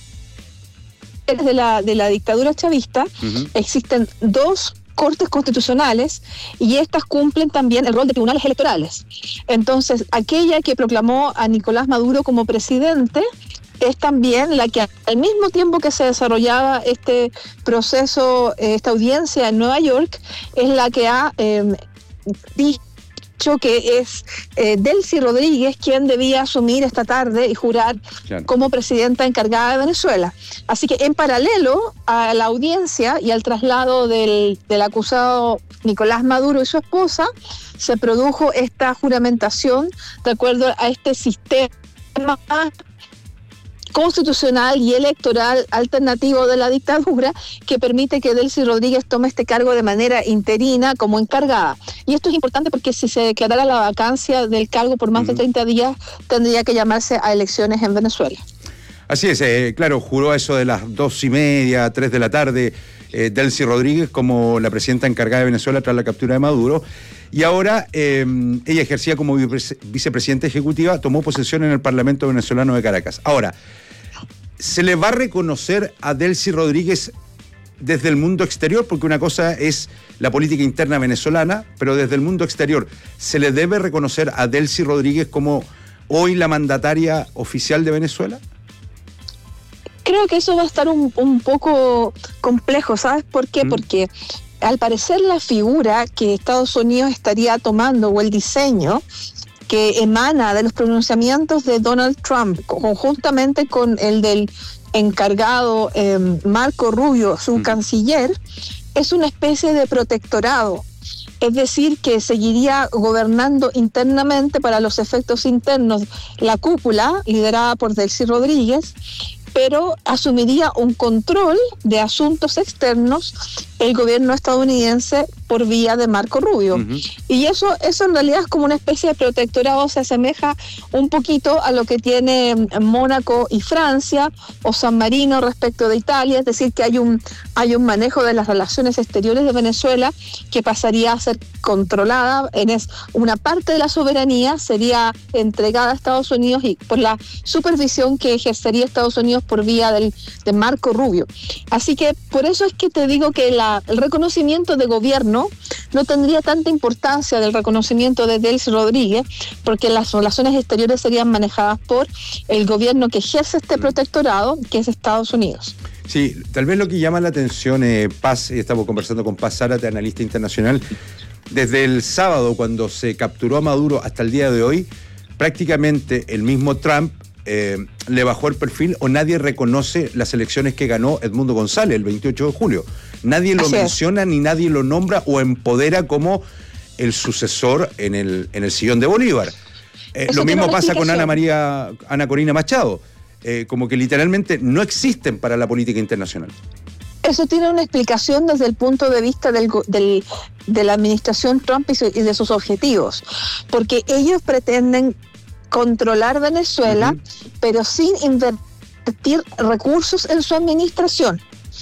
S11: de la dictadura chavista existen dos cortes constitucionales y estas cumplen también el rol de tribunales electorales. Entonces, aquella que proclamó a Nicolás Maduro como presidente es también la que, al mismo tiempo que se desarrollaba este proceso, esta audiencia en Nueva York, es la que ha dicho que es Delcy Rodríguez quien debía asumir esta tarde y jurar como presidenta encargada de Venezuela. Así que en paralelo a la audiencia y al traslado del acusado Nicolás Maduro y su esposa, se produjo esta juramentación de acuerdo a este sistema constitucional y electoral alternativo de la dictadura que permite que Delcy Rodríguez tome este cargo de manera interina como encargada. Y esto es importante porque si se declarara la vacancia del cargo por más de 30 días, tendría que llamarse a elecciones en Venezuela.
S15: Así es, claro, juró a eso de las 2:30, 3 de la tarde, Delcy Rodríguez como la presidenta encargada de Venezuela tras la captura de Maduro. Y ahora ella ejercía como vicepresidenta ejecutiva, tomó posesión en el Parlamento venezolano de Caracas. Ahora, ¿se le va a reconocer a Delcy Rodríguez desde el mundo exterior? Porque una cosa es la política interna venezolana, pero desde el mundo exterior, ¿se le debe reconocer a Delcy Rodríguez como hoy la mandataria oficial de Venezuela?
S11: Creo que eso va a estar un poco complejo, ¿sabes por qué? Porque al parecer la figura que Estados Unidos estaría tomando o el diseño que emana de los pronunciamientos de Donald Trump, conjuntamente con el del encargado Marco Rubio, su canciller, es una especie de protectorado. Es decir, que seguiría gobernando internamente para los efectos internos la cúpula, liderada por Delcy Rodríguez, pero asumiría un control de asuntos externos el gobierno estadounidense por vía de Marco Rubio. Y eso en realidad es como una especie de protectorado, se asemeja un poquito a lo que tiene Mónaco y Francia, o San Marino respecto de Italia, es decir, que hay un manejo de las relaciones exteriores de Venezuela que pasaría a ser controlada, una parte de la soberanía sería entregada a Estados Unidos y por la supervisión que ejercería Estados Unidos por vía de Marco Rubio. Así que por eso es que te digo que el reconocimiento de gobierno no tendría tanta importancia del reconocimiento de Delcy Rodríguez, porque las relaciones exteriores serían manejadas por el gobierno que ejerce este protectorado, que es Estados Unidos.
S15: Sí, tal vez lo que llama la atención, Paz, estamos conversando con Paz Zárate, analista internacional, desde el sábado cuando se capturó a Maduro hasta el día de hoy, prácticamente el mismo Trump le bajó el perfil o nadie reconoce las elecciones que ganó Edmundo González el 28 de julio. Nadie lo menciona ni nadie lo nombra o empodera como el sucesor en el sillón de Bolívar. Lo mismo pasa con Ana Corina Machado, como que literalmente no existen para la política internacional.
S11: Eso tiene una explicación desde el punto de vista de la administración Trump y de sus objetivos, porque ellos pretenden controlar Venezuela, pero sin invertir recursos en su administración.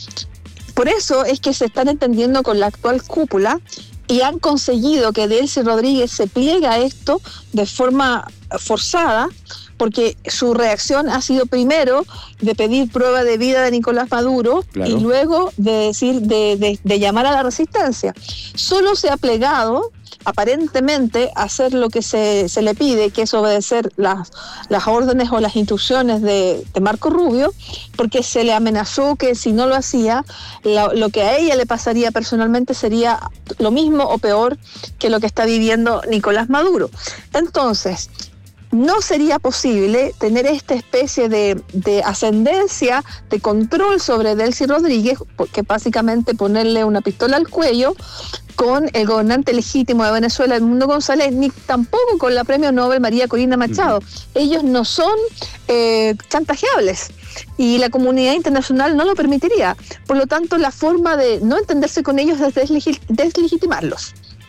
S11: Por eso es que se están entendiendo con la actual cúpula y han conseguido que Delcy Rodríguez se pliegue a esto de forma forzada, porque su reacción ha sido primero de pedir prueba de vida de Nicolás Maduro y luego de decir de llamar a la resistencia. Solo se ha plegado aparentemente hacer lo que se le pide, que es obedecer las órdenes o las instrucciones de Marco Rubio, porque se le amenazó que si no lo hacía, lo que a ella le pasaría personalmente sería lo mismo o peor que lo que está viviendo Nicolás Maduro. Entonces, no sería posible tener esta especie de ascendencia, de control sobre Delcy Rodríguez, porque básicamente ponerle una pistola al cuello con el gobernante legítimo de Venezuela, Edmundo González, ni tampoco con la premio Nobel María Corina Machado. Ellos no son chantajeables y la comunidad internacional no lo permitiría. Por lo tanto, la forma de no entenderse con ellos es deslegitimarlos.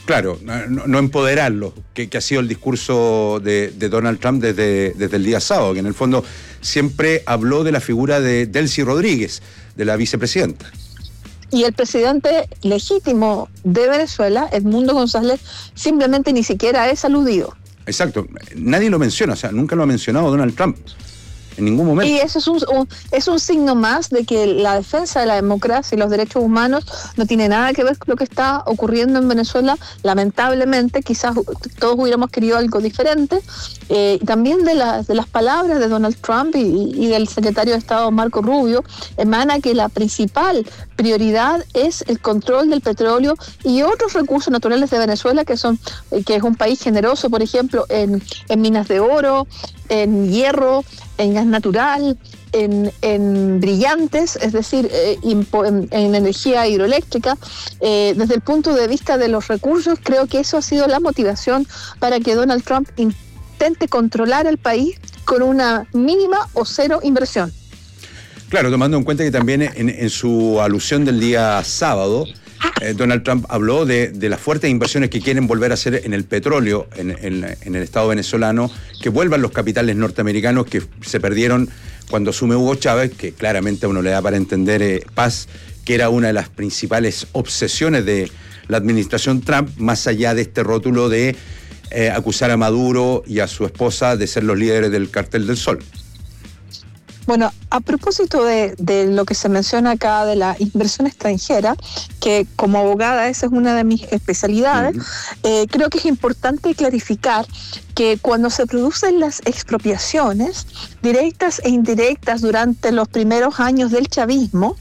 S15: Claro, no empoderarlos, que ha sido el discurso de Donald Trump desde el día sábado, que en el fondo siempre habló de la figura de Delcy Rodríguez, de la vicepresidenta.
S11: Y el presidente legítimo de Venezuela, Edmundo González, simplemente ni siquiera es aludido.
S15: Exacto, nadie lo menciona, o sea, nunca lo ha mencionado Donald Trump. En ningún momento.
S11: Y eso es un signo más de que la defensa de la democracia y los derechos humanos no tiene nada que ver con lo que está ocurriendo en Venezuela. Lamentablemente, quizás todos hubiéramos querido algo diferente. Y también de las palabras de Donald Trump y del secretario de Estado Marco Rubio, emana que la principal prioridad es el control del petróleo y otros recursos naturales de Venezuela, que es un país generoso, por ejemplo, en minas de oro, en hierro, en gas natural, en brillantes, es decir, en energía hidroeléctrica. Desde el punto de vista de los recursos, creo que eso ha sido la motivación para que Donald Trump intente controlar el país con una mínima o cero inversión.
S15: Claro, tomando en cuenta que también en su alusión del día sábado, Donald Trump habló de las fuertes inversiones que quieren volver a hacer en el petróleo en el Estado venezolano, que vuelvan los capitales norteamericanos que se perdieron cuando asume Hugo Chávez, que claramente a uno le da para entender paz, que era una de las principales obsesiones de la administración Trump, más allá de este rótulo de acusar a Maduro y a su esposa de ser los líderes del Cartel del Sol.
S11: Bueno, a propósito de lo que se menciona acá de la inversión extranjera, que como abogada esa es una de mis especialidades, creo que es importante clarificar que cuando se producen las expropiaciones directas e indirectas durante los primeros años del chavismo,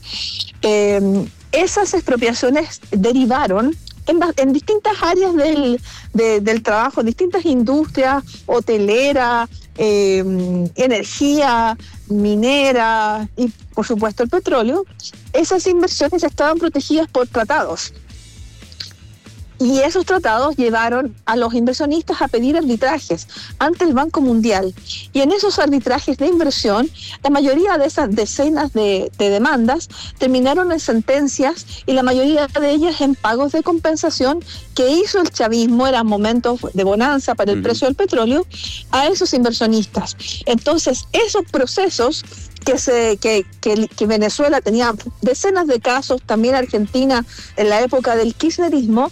S11: esas expropiaciones derivaron en distintas áreas del trabajo, en distintas industrias, hotelera, energía, minera y por supuesto el petróleo. Esas inversiones estaban protegidas por tratados. Y esos tratados llevaron a los inversionistas a pedir arbitrajes ante el Banco Mundial. Y en esos arbitrajes de inversión, la mayoría de esas decenas de demandas terminaron en sentencias y la mayoría de ellas en pagos de compensación que hizo el chavismo, eran momentos de bonanza para el precio del petróleo, a esos inversionistas. Entonces, esos procesos que Venezuela tenía decenas de casos, también Argentina en la época del kirchnerismo,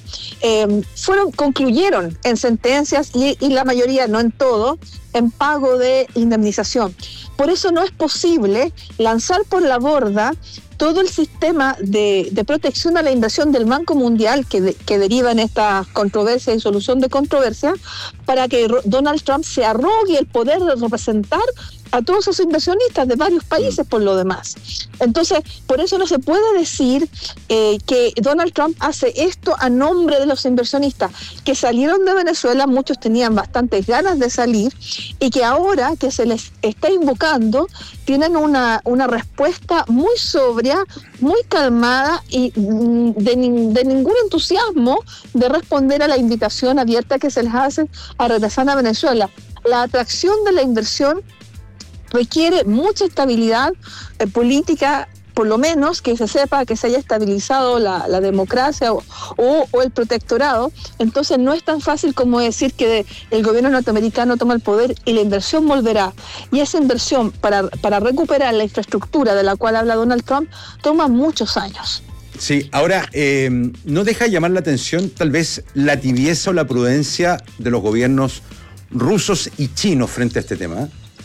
S11: concluyeron en sentencias y la mayoría, no en todo, en pago de indemnización. Por eso no es posible lanzar por la borda todo el sistema de protección a la inversión del Banco Mundial que deriva en esta controversia y solución de controversia, para que Donald Trump se arrogue el poder de representar a todos esos inversionistas de varios países por lo demás. Entonces, por eso no se puede decir que Donald Trump hace esto a nombre de los inversionistas que salieron de Venezuela, muchos tenían bastantes ganas de salir, y que ahora que se les está invocando, tienen una respuesta muy sobria, muy calmada y de ningún entusiasmo de responder a la invitación abierta que se les hace a regresar a Venezuela. La atracción de la inversión requiere mucha estabilidad política, por lo menos que se sepa que se haya estabilizado la democracia o el protectorado. Entonces no es tan fácil como decir que el gobierno norteamericano toma el poder y la inversión volverá. Y esa inversión para recuperar la infraestructura de la cual habla Donald Trump toma muchos años.
S15: Sí, ahora, ¿no deja llamar la atención tal vez la tibieza o la prudencia de los gobiernos rusos y chinos frente a este tema?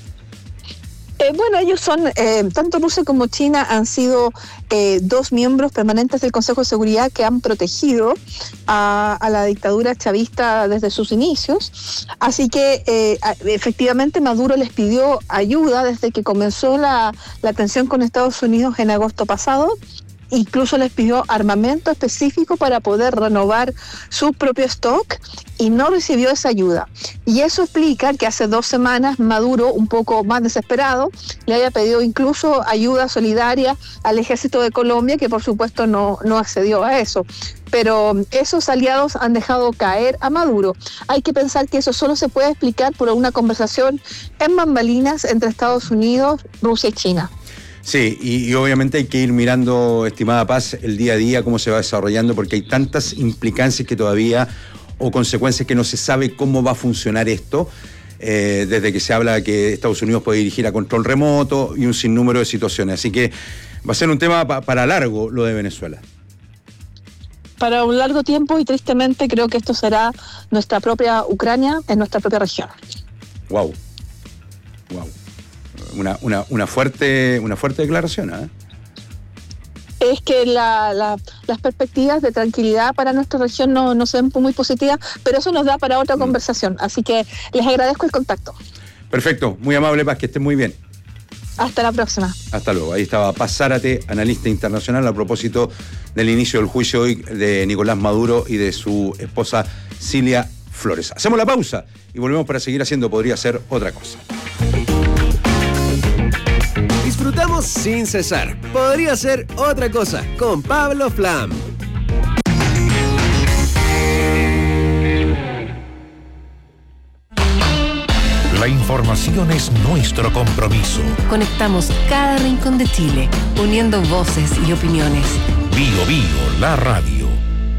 S11: Bueno, ellos son, tanto Rusia como China han sido dos miembros permanentes del Consejo de Seguridad que han protegido a la dictadura chavista desde sus inicios. Así que efectivamente Maduro les pidió ayuda desde que comenzó la tensión con Estados Unidos en agosto pasado. Incluso les pidió armamento específico para poder renovar su propio stock y no recibió esa ayuda. Y eso explica que hace 2 semanas Maduro, un poco más desesperado, le haya pedido incluso ayuda solidaria al ejército de Colombia, que por supuesto no accedió a eso. Pero esos aliados han dejado caer a Maduro. Hay que pensar que eso solo se puede explicar por una conversación en bambalinas entre Estados Unidos, Rusia y China.
S15: Sí, y obviamente hay que ir mirando, estimada Paz, el día a día, cómo se va desarrollando, porque hay tantas implicancias que todavía, o consecuencias que no se sabe cómo va a funcionar esto, desde que se habla que Estados Unidos puede dirigir a control remoto y un sinnúmero de situaciones. Así que va a ser un tema para largo lo de Venezuela.
S11: Para un largo tiempo, y tristemente creo que esto será nuestra propia Ucrania en nuestra propia región.
S15: Wow. Una fuerte declaración, ¿eh?
S11: Es que las perspectivas de tranquilidad para nuestra región no se ven muy positivas, pero eso nos da para otra conversación. Así que les agradezco el contacto.
S15: Perfecto, muy amable, Paz, que estén muy bien.
S11: Hasta la próxima.
S15: Hasta luego. Ahí estaba Paz Zárate, analista internacional, a propósito del inicio del juicio hoy de Nicolás Maduro y de su esposa Cilia Flores. Hacemos la pausa y volvemos para seguir haciendo Podría Ser Otra Cosa.
S2: Disfrutamos sin cesar. Podría ser otra cosa con Pablo Flam.
S3: La información es nuestro compromiso.
S1: Conectamos cada rincón de Chile, uniendo voces y opiniones.
S3: Bio, la radio.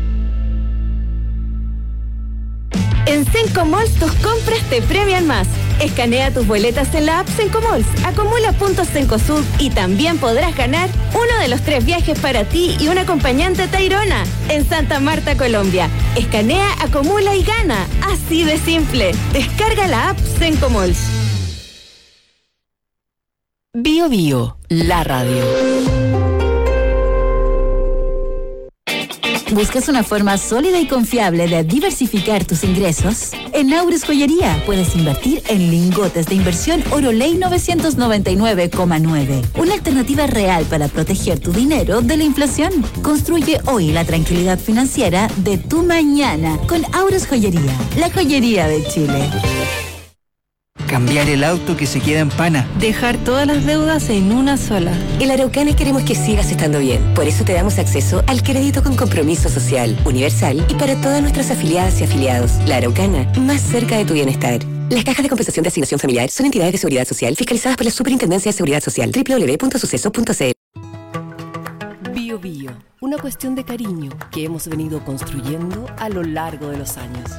S12: En Sencomalls tus compras te premian más. Escanea tus boletas en la app Sencomalls, acumula puntos Cencosud y también podrás ganar uno de los 3 viajes para ti y un acompañante Tayrona en Santa Marta, Colombia. Escanea, acumula y gana. Así de simple. Descarga la app Sencomalls.
S1: Bio, la radio.
S26: ¿Buscas una forma sólida y confiable de diversificar tus ingresos? En Aures Joyería puedes invertir en lingotes de inversión Oroley 999,9. Una alternativa real para proteger tu dinero de la inflación. Construye hoy la tranquilidad financiera de tu mañana con Aures Joyería, la joyería de Chile.
S8: Cambiar el auto que se queda en pana.
S13: Dejar todas las deudas en una sola.
S14: En La Araucana queremos que sigas estando bien. Por eso te damos acceso al crédito con compromiso social, universal y para todas nuestras afiliadas y afiliados. La Araucana, más cerca de tu bienestar. Las cajas de compensación de asignación familiar son entidades de seguridad social fiscalizadas por la Superintendencia de Seguridad Social. www.suceso.cl.
S1: Bio, una cuestión de cariño que hemos venido construyendo a lo largo de los años.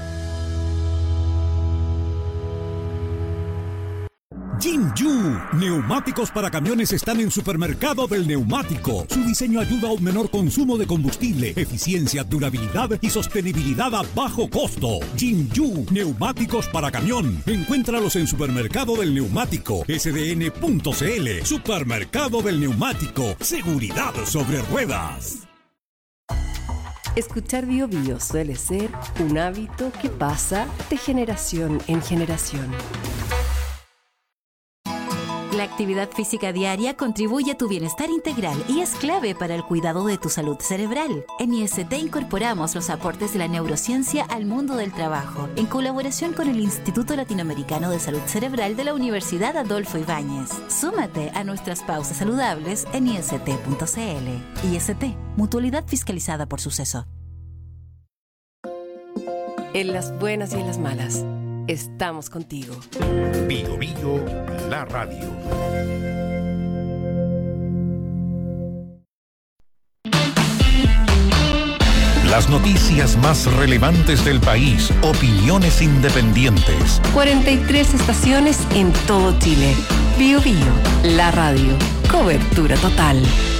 S16: Jinju, neumáticos para camiones están en Supermercado del Neumático. Su diseño ayuda a un menor consumo de combustible, eficiencia, durabilidad y sostenibilidad a bajo costo. Jinju, neumáticos para camión. Encuéntralos en Supermercado del Neumático, sdn.cl. Supermercado del Neumático, seguridad sobre ruedas.
S1: Escuchar Bio suele ser un hábito que pasa de generación en generación.
S26: La actividad física diaria contribuye a tu bienestar integral y es clave para el cuidado de tu salud cerebral. En IST incorporamos los aportes de la neurociencia al mundo del trabajo, en colaboración con el Instituto Latinoamericano de Salud Cerebral de la Universidad Adolfo Ibáñez. Súmate a nuestras pausas saludables en ist.cl. IST, mutualidad fiscalizada por Suceso.
S1: En las buenas y en las malas, estamos contigo.
S3: Bio, la radio. Las noticias más relevantes del país, opiniones independientes.
S1: 43 estaciones en todo Chile. Bio, la radio. Cobertura total.